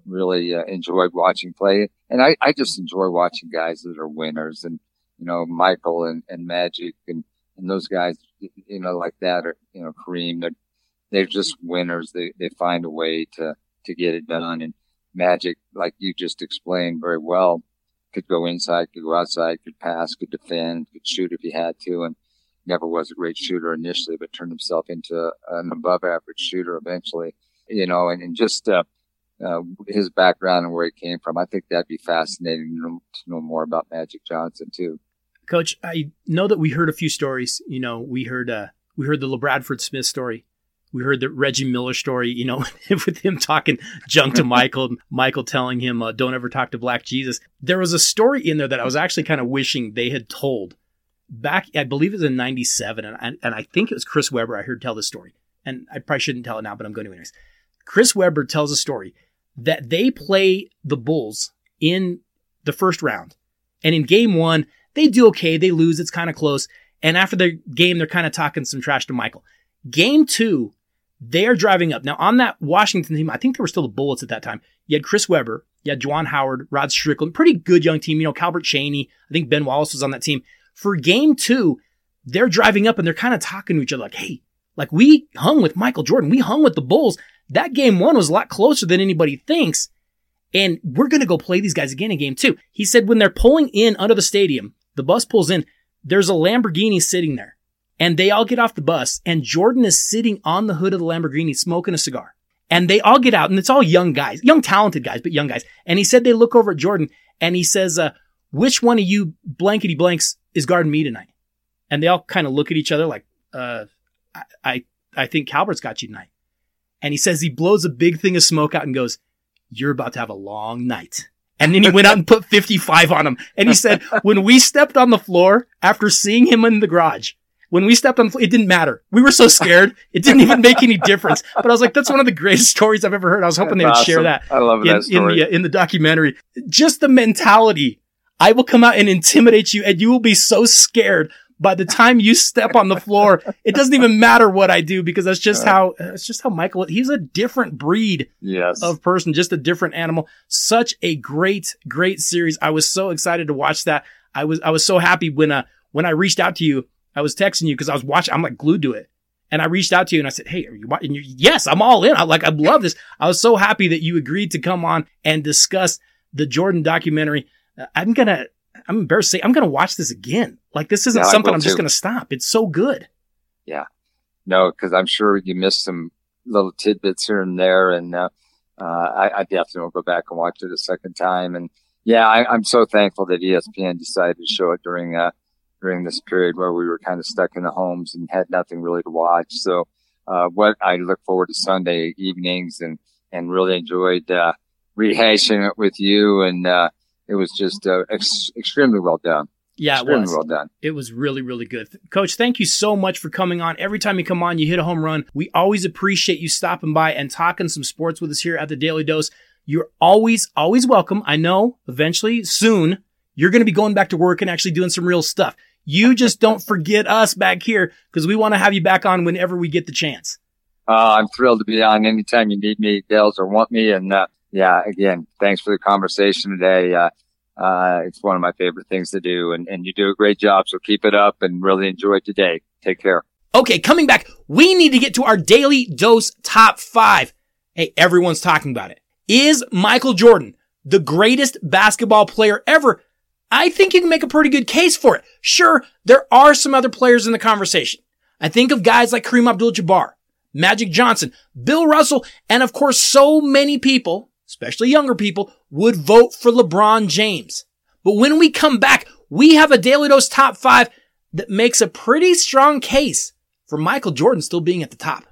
really uh, enjoyed watching play. And I, I just enjoy watching guys that are winners, and, you know, Michael and, and Magic and, and those guys, you know, like that, or, you know, Kareem, they're, they're just winners. They, they find a way to, to get it done. And Magic, like you just explained very well, could go inside, could go outside, could pass, could defend, could shoot if he had to, and never was a great shooter initially, but turned himself into an above average shooter eventually, you know, and, and just, uh, uh, his background and where he came from. I think that'd be fascinating to know, to know more about Magic Johnson too. Coach, I know that we heard a few stories. You know, we heard, uh, we heard the LeBradford Smith story. We heard the Reggie Miller story, you know, with him talking junk to Michael, Michael telling him, uh, don't ever talk to Black Jesus. There was a story in there that I was actually kind of wishing they had told back, I believe it was in ninety-seven. And I, and I think it was Chris Webber I heard tell this story. And I probably shouldn't tell it now, but I'm going to anyways. Chris Webber tells a story that they play the Bulls in the first round. And in game one, they do okay. They lose. It's kind of close. And after their game, they're kind of talking some trash to Michael. Game two, they are driving up. Now, on that Washington team, I think there were still the Bullets at that time. You had Chris Webber. You had Juwan Howard, Rod Strickland. Pretty good young team. You know, Calbert Chaney. I think Ben Wallace was on that team. For game two, they're driving up and they're kind of talking to each other like, hey, like we hung with Michael Jordan. We hung with the Bulls. That game one was a lot closer than anybody thinks. And we're going to go play these guys again in game two. He said when they're pulling in under the stadium, the bus pulls in, there's a Lamborghini sitting there. And they all get off the bus, and Jordan is sitting on the hood of the Lamborghini smoking a cigar. And they all get out, and it's all young guys, young talented guys, but young guys. And he said they look over at Jordan, and he says, uh, which one of you blankety blanks is guarding me tonight? And they all kind of look at each other like, uh, I, I, I think Calbert's got you tonight. And he says he blows a big thing of smoke out and goes, you're about to have a long night. And then he went out and put fifty-five on him. And he said, when we stepped on the floor after seeing him in the garage, when we stepped on the floor, it didn't matter. We were so scared. It didn't even make any difference. But I was like, that's one of the greatest stories I've ever heard. I was hoping That's they would awesome. share that. I love in, that story. In the, in the documentary. Just the mentality. I will come out and intimidate you, and you will be so scared by the time you step on the floor. It doesn't even matter what I do, because that's just how, it's just how Michael, he's a different breed yes. of person, just a different animal. Such a great, great series. I was so excited to watch that. I was, I was so happy when, uh, when I reached out to you. I was texting you because I was watching, I'm like glued to it. And I reached out to you and I said, hey, are you watching? Yes, I'm all in. I like, I love this. I was so happy that you agreed to come on and discuss the Jordan documentary. Uh, I'm going to, I'm embarrassed to say, I'm going to watch this again. Like, this isn't yeah, something I'm too. just going to stop. It's so good. Yeah. No, because I'm sure you missed some little tidbits here and there. And uh, uh, I, I definitely will go back and watch it a second time. And yeah, I, I'm so thankful that E S P N decided to show it during uh, during this period where we were kind of stuck in the homes and had nothing really to watch. So uh, what I look forward to Sunday evenings and, and really enjoyed uh, rehashing it with you. And uh, it was just uh, ex- extremely well done. Yeah, extremely it was. well done. It was really, really good. Coach, thank you so much for coming on. Every time you come on, you hit a home run. We always appreciate you stopping by and talking some sports with us here at the Daily Dose. You're always, always welcome. I know eventually, soon, you're going to be going back to work and actually doing some real stuff. You just don't forget us back here, because we want to have you back on whenever we get the chance. Uh, I'm thrilled to be on anytime you need me, Dales, or want me. And uh, yeah, again, thanks for the conversation today. Uh, uh, it's one of my favorite things to do, and, and you do a great job. So keep it up and really enjoy today. Take care. Okay, coming back, we need to get to our Daily Dose top five. Hey, everyone's talking about it. Is Michael Jordan the greatest basketball player ever? I think you can make a pretty good case for it. Sure, there are some other players in the conversation. I think of guys like Kareem Abdul-Jabbar, Magic Johnson, Bill Russell, and of course, so many people, especially younger people, would vote for LeBron James. But when we come back, we have a Daily Dose top five that makes a pretty strong case for Michael Jordan still being at the top.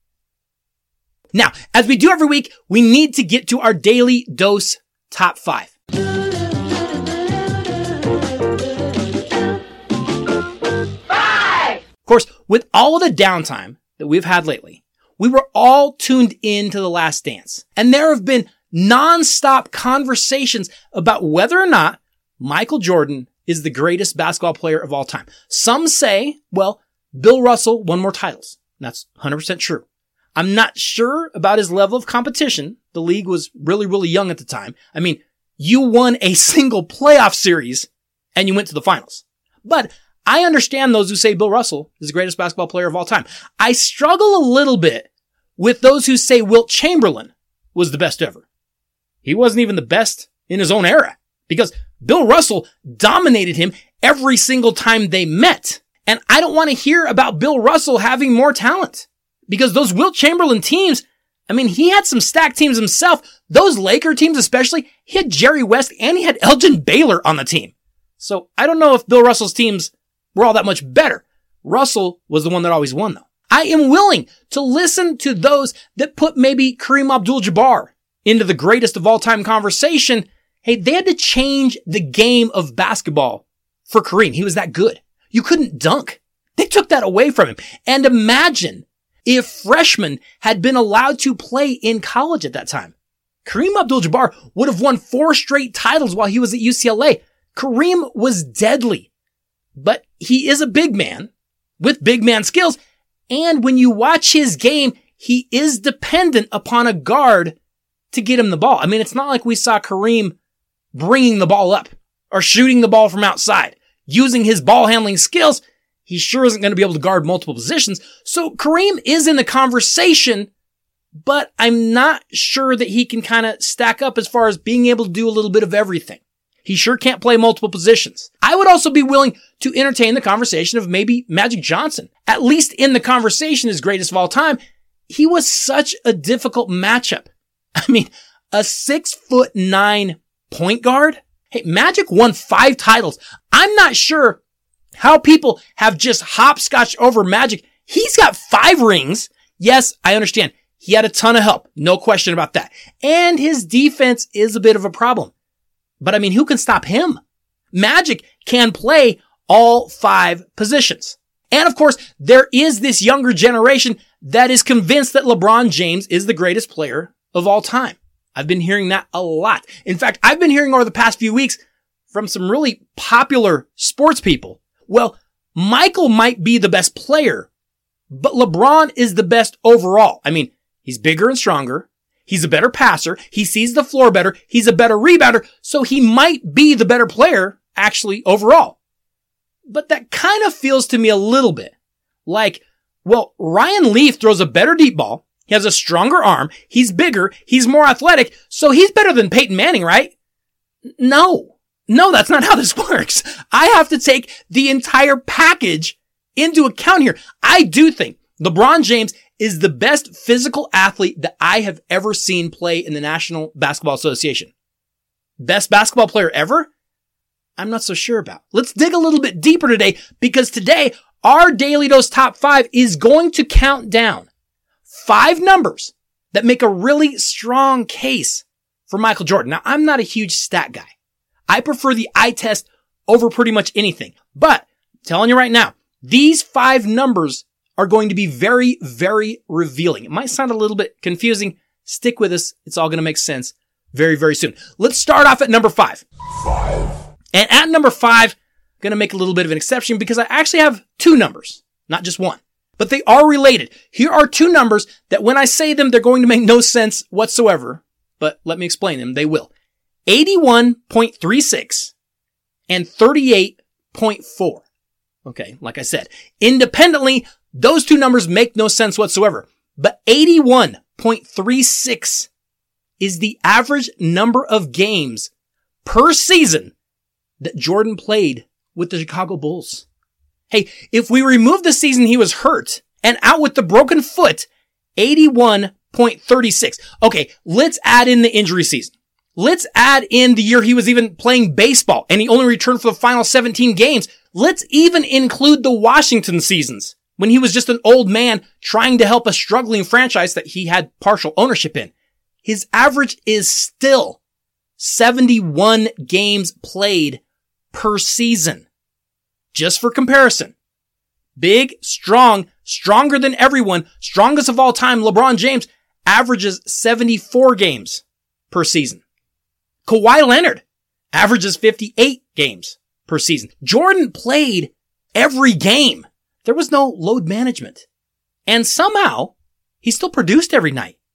Now, as we do every week, we need to get to our Daily Dose top five. Of course, with all of the downtime that we've had lately, we were all tuned in to The Last Dance. And there have been nonstop conversations about whether or not Michael Jordan is the greatest basketball player of all time. Some say, well, Bill Russell won more titles. That's one hundred percent true. I'm not sure about his level of competition, the league was really, really young at the time. I mean, you won a single playoff series and you went to the finals. But I understand those who say Bill Russell is the greatest basketball player of all time. I struggle a little bit with those who say Wilt Chamberlain was the best ever. He wasn't even the best in his own era because Bill Russell dominated him every single time they met. And I don't want to hear about Bill Russell having more talent because those Wilt Chamberlain teams, I mean, he had some stacked teams himself. Those Laker teams especially, he had Jerry West and he had Elgin Baylor on the team. So I don't know if Bill Russell's teams were all that much better. Russell was the one that always won though. I am willing to listen to those that put maybe Kareem Abdul-Jabbar into the greatest of all time conversation. Hey, they had to change the game of basketball for Kareem. He was that good. You couldn't dunk. They took that away from him. And imagine if freshmen had been allowed to play in college at that time. Kareem Abdul-Jabbar would have won four straight titles while he was at U C L A. Kareem was deadly, but he is a big man with big man skills. And when you watch his game, he is dependent upon a guard to get him the ball. I mean, it's not like we saw Kareem bringing the ball up or shooting the ball from outside. Using his ball handling skills, he sure isn't going to be able to guard multiple positions. So Kareem is in the conversation, but I'm not sure that he can kind of stack up as far as being able to do a little bit of everything. He sure can't play multiple positions. I would also be willing to entertain the conversation of maybe Magic Johnson. At least in the conversation as greatest of all time, he was such a difficult matchup. I mean, a six foot nine point guard. Hey, Magic won five titles. I'm not sure how people have just hopscotched over Magic. He's got five rings. Yes, I understand. He had a ton of help. No question about that. And his defense is a bit of a problem. But I mean, who can stop him? Magic can play all five positions. And of course, there is this younger generation that is convinced that LeBron James is the greatest player of all time. I've been hearing that a lot. In fact, I've been hearing over the past few weeks from some really popular sports people. Well, Michael might be the best player, but LeBron is the best overall. I mean, he's bigger and stronger. He's a better passer. He sees the floor better. He's a better rebounder. So he might be the better player actually overall. But that kind of feels to me a little bit like, well, Ryan Leaf throws a better deep ball. He has a stronger arm. He's bigger. He's more athletic. So he's better than Peyton Manning, right? No. No, that's not how this works. I have to take the entire package into account here. I do think LeBron James is the best physical athlete that I have ever seen play in the National Basketball Association. Best basketball player ever? I'm not so sure about. Let's dig a little bit deeper today because today our Daily Dose Top five is going to count down five numbers that make a really strong case for Michael Jordan. Now, I'm not a huge stat guy. I prefer the eye test over pretty much anything. But I'm telling you right now, these five numbers are going to be very, very revealing. It might sound a little bit confusing. Stick with us. It's all going to make sense very, very soon. Let's start off at number five. Five. And at number five, I'm going to make a little bit of an exception because I actually have two numbers, not just one. But they are related. Here are two numbers that when I say them, they're going to make no sense whatsoever. But let me explain them. They will. eighty-one point three six and thirty-eight point four. Okay, like I said, independently, those two numbers make no sense whatsoever. But eighty-one point three six is the average number of games per season that Jordan played with the Chicago Bulls. Hey, if we remove the season he was hurt and out with the broken foot, eighty-one point three six. Okay, let's add in the injury season. Let's add in the year he was even playing baseball and he only returned for the final seventeen games. Let's even include the Washington seasons when he was just an old man trying to help a struggling franchise that he had partial ownership in. His average is still seventy-one games played per season. Just for comparison, big, strong, stronger than everyone, strongest of all time, LeBron James averages seventy-four games per season. Kawhi Leonard averages fifty-eight games per season. Jordan played every game. There was no load management. And somehow, he still produced every night.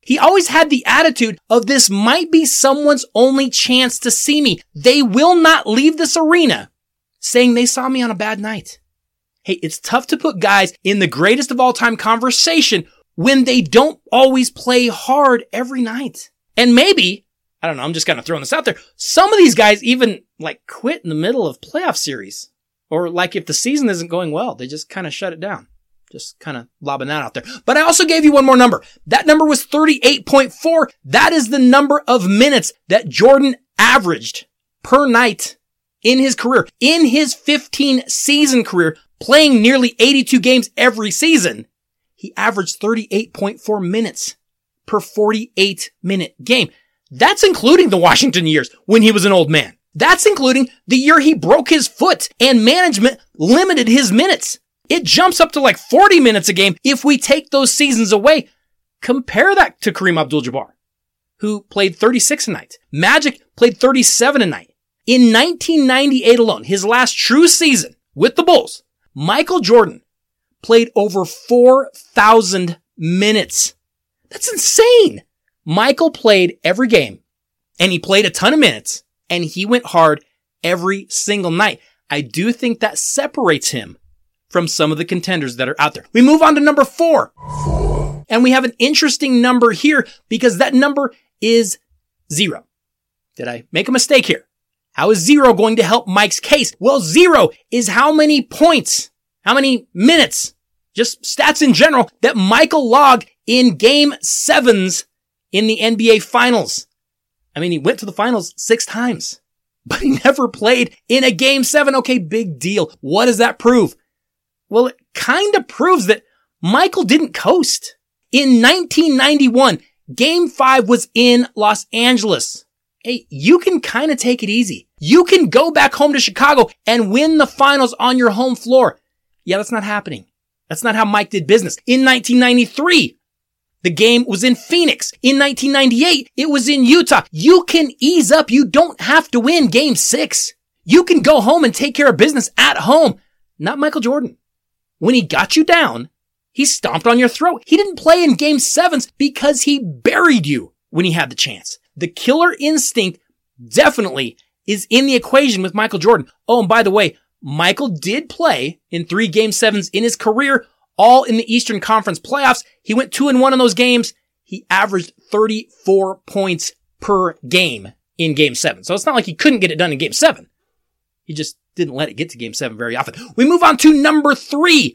He always had the attitude of this might be someone's only chance to see me. They will not leave this arena saying they saw me on a bad night. Hey, it's tough to put guys in the greatest of all time conversation when they don't always play hard every night. And maybe, I don't know, I'm just kind of throwing this out there, some of these guys even like quit in the middle of playoff series. Or like if the season isn't going well, they just kind of shut it down. Just kind of lobbing that out there. But I also gave you one more number. That number was thirty-eight point four. That is the number of minutes that Jordan averaged per night in his career. In his fifteen season career, playing nearly eighty-two games every season, he averaged thirty-eight point four minutes per forty-eight minute game. That's including the Washington years when he was an old man. That's including the year he broke his foot and management limited his minutes. It jumps up to like forty minutes a game if we take those seasons away. Compare that to Kareem Abdul-Jabbar, who played thirty-six a night. Magic played thirty-seven a night. In nineteen ninety-eight alone, his last true season with the Bulls, Michael Jordan played over four thousand minutes. That's insane. Michael played every game, and he played a ton of minutes, and he went hard every single night. I do think that separates him from some of the contenders that are out there. We move on to number four. And we have an interesting number here because that number is zero. Did I make a mistake here? How is zero going to help Mike's case? Well, zero is how many points, how many minutes, just stats in general, that Michael logged in game sevens in the N B A finals. I mean, he went to the finals six times, but he never played in a game seven. Okay, big deal. What does that prove? Well, it kind of proves that Michael didn't coast. In nineteen ninety-one, game five was in Los Angeles. Hey, you can kind of take it easy. You can go back home to Chicago and win the finals on your home floor. Yeah, that's not happening. That's not how Mike did business. In nineteen ninety-three, the game was in Phoenix. In nineteen ninety-eight, it was in Utah. You can ease up. You don't have to win game six. You can go home and take care of business at home. Not Michael Jordan. When he got you down, he stomped on your throat. He didn't play in game sevens because he buried you when he had the chance. The killer instinct definitely is in the equation with Michael Jordan. Oh, and by the way, Michael did play in three game sevens in his career, all in the Eastern Conference playoffs. He went two and one in those games. He averaged thirty-four points per game in game seven. So it's not like he couldn't get it done in game seven. He just didn't let it get to game seven very often. We move on to number three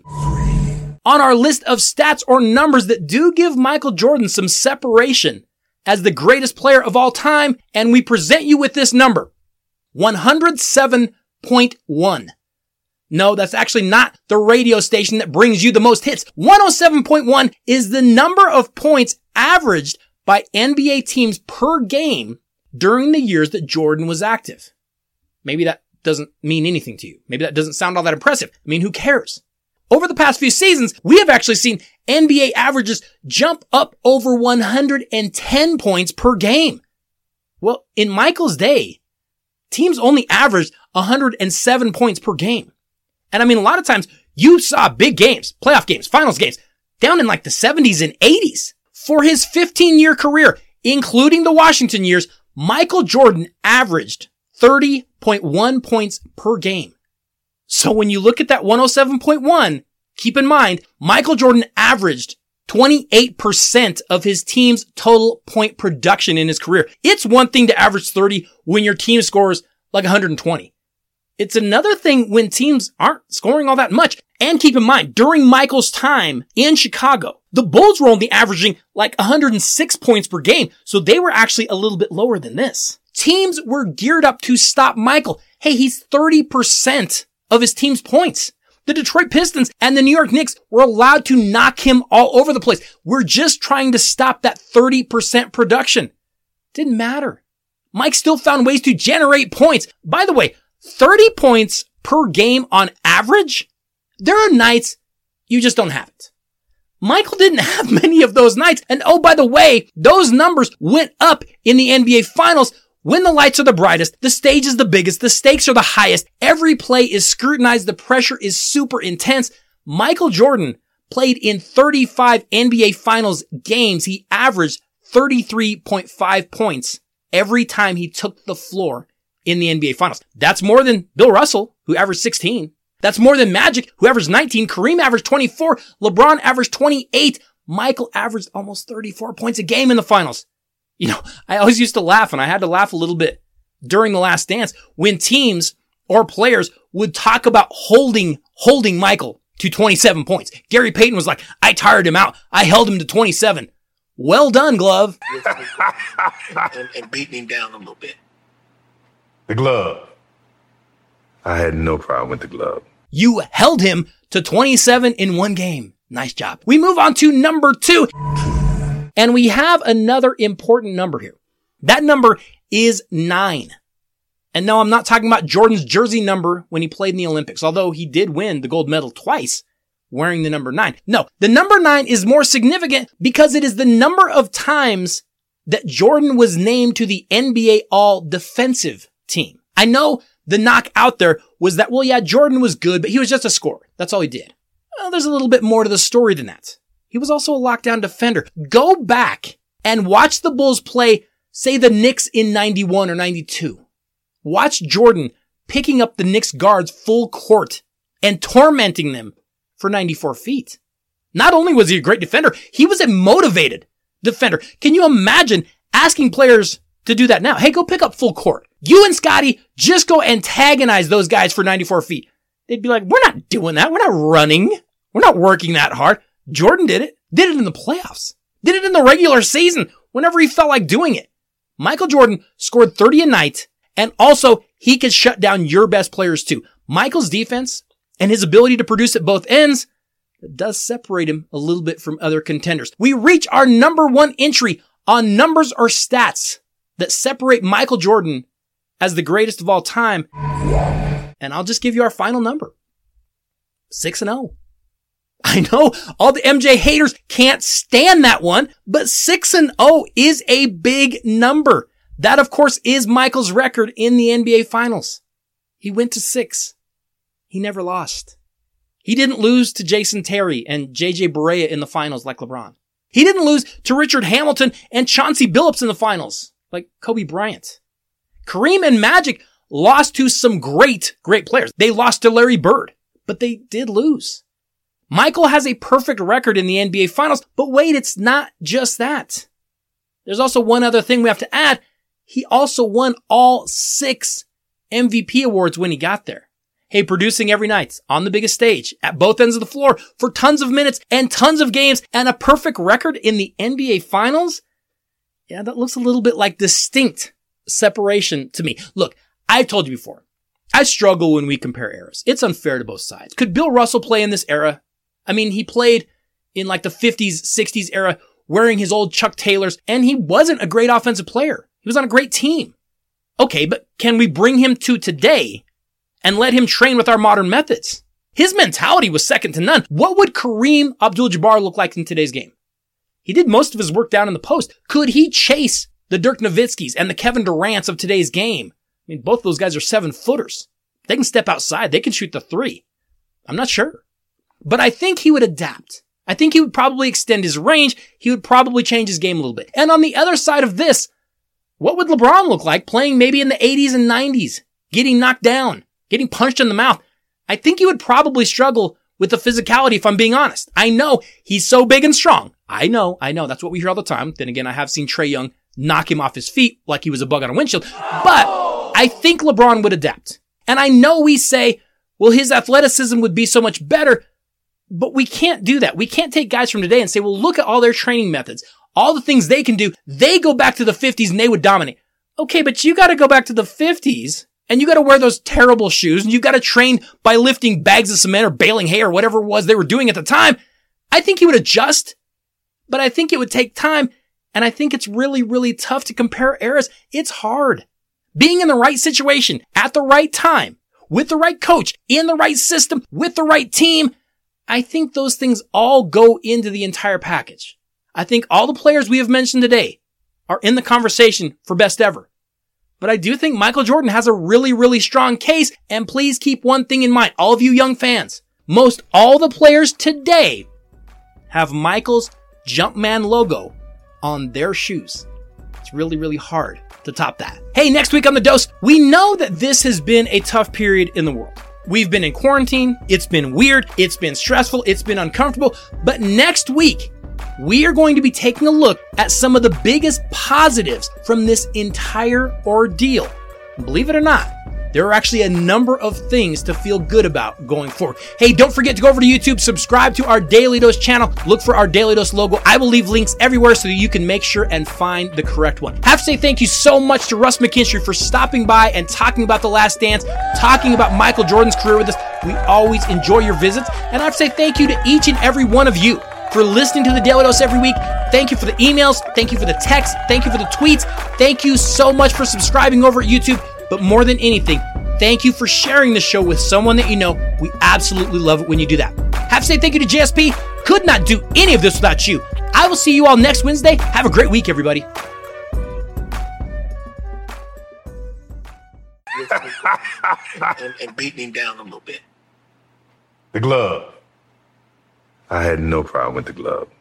on our list of stats or numbers that do give Michael Jordan some separation as the greatest player of all time. And we present you with this number, one hundred seven point one. No, that's actually not the radio station that brings you the most hits. one oh seven point one is the number of points averaged by N B A teams per game during the years that Jordan was active. Maybe that doesn't mean anything to you. Maybe that doesn't sound all that impressive. I mean, who cares? Over the past few seasons, we have actually seen N B A averages jump up over one hundred ten points per game. Well, in Michael's day, teams only averaged one hundred seven points per game. And I mean, a lot of times you saw big games, playoff games, finals games, down in like the seventies and eighties. For his fifteen year career, including the Washington years, Michael Jordan averaged thirty point one points per game. So when you look at that one oh seven point one, keep in mind, Michael Jordan averaged twenty-eight percent of his team's total point production in his career. It's one thing to average thirty when your team scores like one hundred twenty. It's another thing when teams aren't scoring all that much. And keep in mind, during Michael's time in Chicago, the Bulls were only averaging like one hundred six points per game. So they were actually a little bit lower than this. Teams were geared up to stop Michael. Hey, he's thirty percent of his team's points. The Detroit Pistons and the New York Knicks were allowed to knock him all over the place. We're just trying to stop that thirty percent production. Didn't matter. Mike still found ways to generate points. By the way, thirty points per game on average? There are nights you just don't have it. Michael didn't have many of those nights. And oh, by the way, those numbers went up in the N B A Finals. When the lights are the brightest, the stage is the biggest, the stakes are the highest, every play is scrutinized, the pressure is super intense. Michael Jordan played in thirty-five N B A Finals games. He averaged thirty-three point five points every time he took the floor in the N B A Finals. That's more than Bill Russell, who averaged sixteen. That's more than Magic, who averaged nineteen. Kareem averaged twenty-four. LeBron averaged twenty-eight. Michael averaged almost thirty-four points a game in the finals. You know, I always used to laugh, and I had to laugh a little bit during The Last Dance when teams or players would talk about holding, holding Michael to twenty-seven points. Gary Payton was like, I tired him out. I held him to twenty-seven. Well done, Glove. and, and beating him down a little bit. The glove. I had no problem with the glove. You held him to twenty-seven in one game. Nice job. We move on to number two. And we have another important number here. That number is nine. And no, I'm not talking about Jordan's jersey number when he played in the Olympics, although he did win the gold medal twice wearing the number nine. No, the number nine is more significant because it is the number of times that Jordan was named to the N B A All-Defensive team. I know the knock out there was that, well, yeah, Jordan was good, but he was just a scorer. That's all he did. Well, there's a little bit more to the story than that. He was also a lockdown defender. Go back and watch the Bulls play, say, the Knicks in ninety-one or ninety-two. Watch Jordan picking up the Knicks guards full court and tormenting them for ninety-four feet. Not only was he a great defender, he was a motivated defender. Can you imagine asking players to do that now? Hey, go pick up full court. You and Scotty, just go antagonize those guys for ninety-four feet. They'd be like, we're not doing that. We're not running. We're not working that hard. Jordan did it. Did it in the playoffs. Did it in the regular season whenever he felt like doing it. Michael Jordan scored thirty a night, and also he could shut down your best players too. Michael's defense and his ability to produce at both ends does separate him a little bit from other contenders. We reach our number one entry on numbers or stats that separate Michael Jordan as the greatest of all time. And I'll just give you our final number. six and oh. I know all the M J haters can't stand that one, but six and oh is a big number. That, of course, is Michael's record in the N B A Finals. He went to six. He never lost. He didn't lose to Jason Terry and J J Barea in the finals like LeBron. He didn't lose to Richard Hamilton and Chauncey Billups in the finals like Kobe Bryant. Kareem and Magic lost to some great, great players. They lost to Larry Bird, but they did lose. Michael has a perfect record in the N B A Finals, but wait, it's not just that. There's also one other thing we have to add. He also won all six M V P awards when he got there. Hey, producing every night on the biggest stage at both ends of the floor for tons of minutes and tons of games and a perfect record in the N B A Finals. Yeah, that looks a little bit like distinct separation to me. Look, I've told you before, I struggle when we compare eras. It's unfair to both sides. Could Bill Russell play in this era? I mean, he played in like the fifties, sixties era wearing his old Chuck Taylors, and he wasn't a great offensive player. He was on a great team. Okay, but can we bring him to today and let him train with our modern methods? His mentality was second to none. What would Kareem Abdul-Jabbar look like in today's game? He did most of his work down in the post. Could he chase the Dirk Nowitzkis and the Kevin Durants of today's game? I mean, both those guys are seven footers. They can step outside. They can shoot the three. I'm not sure. But I think he would adapt. I think he would probably extend his range. He would probably change his game a little bit. And on the other side of this, what would LeBron look like playing maybe in the eighties and nineties, getting knocked down, getting punched in the mouth? I think he would probably struggle with the physicality, if I'm being honest. I know he's so big and strong. I know, I know. That's what we hear all the time. Then again, I have seen Trae Young knock him off his feet like he was a bug on a windshield. But I think LeBron would adapt. And I know we say, well, his athleticism would be so much better. But we can't do that. We can't take guys from today and say, well, look at all their training methods, all the things they can do. They go back to the fifties and they would dominate. Okay, but you got to go back to the fifties and you got to wear those terrible shoes and you got to train by lifting bags of cement or baling hay or whatever it was they were doing at the time. I think he would adjust, but I think it would take time. And I think it's really, really tough to compare eras. It's hard. Being in the right situation at the right time with the right coach in the right system with the right team. I think those things all go into the entire package. I think all the players we have mentioned today are in the conversation for best ever. But I do think Michael Jordan has a really, really strong case. And please keep one thing in mind, all of you young fans. Most all the players today have Michael's Jumpman logo on their shoes. It's really, really hard to top that. Hey, next week on The Dose, we know that this has been a tough period in the world. We've been in quarantine. It's been weird. It's been stressful. It's been uncomfortable. But next week, we are going to be taking a look at some of the biggest positives from this entire ordeal. Believe it or not, there are actually a number of things to feel good about going forward. Hey, don't forget to go over to YouTube, subscribe to our Daily Dose channel, look for our Daily Dose logo. I will leave links everywhere so that you can make sure and find the correct one. I have to say thank you so much to Russ McKinstry for stopping by and talking about The Last Dance, talking about Michael Jordan's career with us. We always enjoy your visits. And I have to say thank you to each and every one of you for listening to the Daily Dose every week. Thank you for the emails. Thank you for the texts. Thank you for the tweets. Thank you so much for subscribing over at YouTube. But more than anything, thank you for sharing the show with someone that you know. We absolutely love it when you do that. Have to say thank you to J S P. Could not do any of this without you. I will see you all next Wednesday. Have a great week, everybody. and, and beating him down a little bit. The glove. I had no problem with the glove.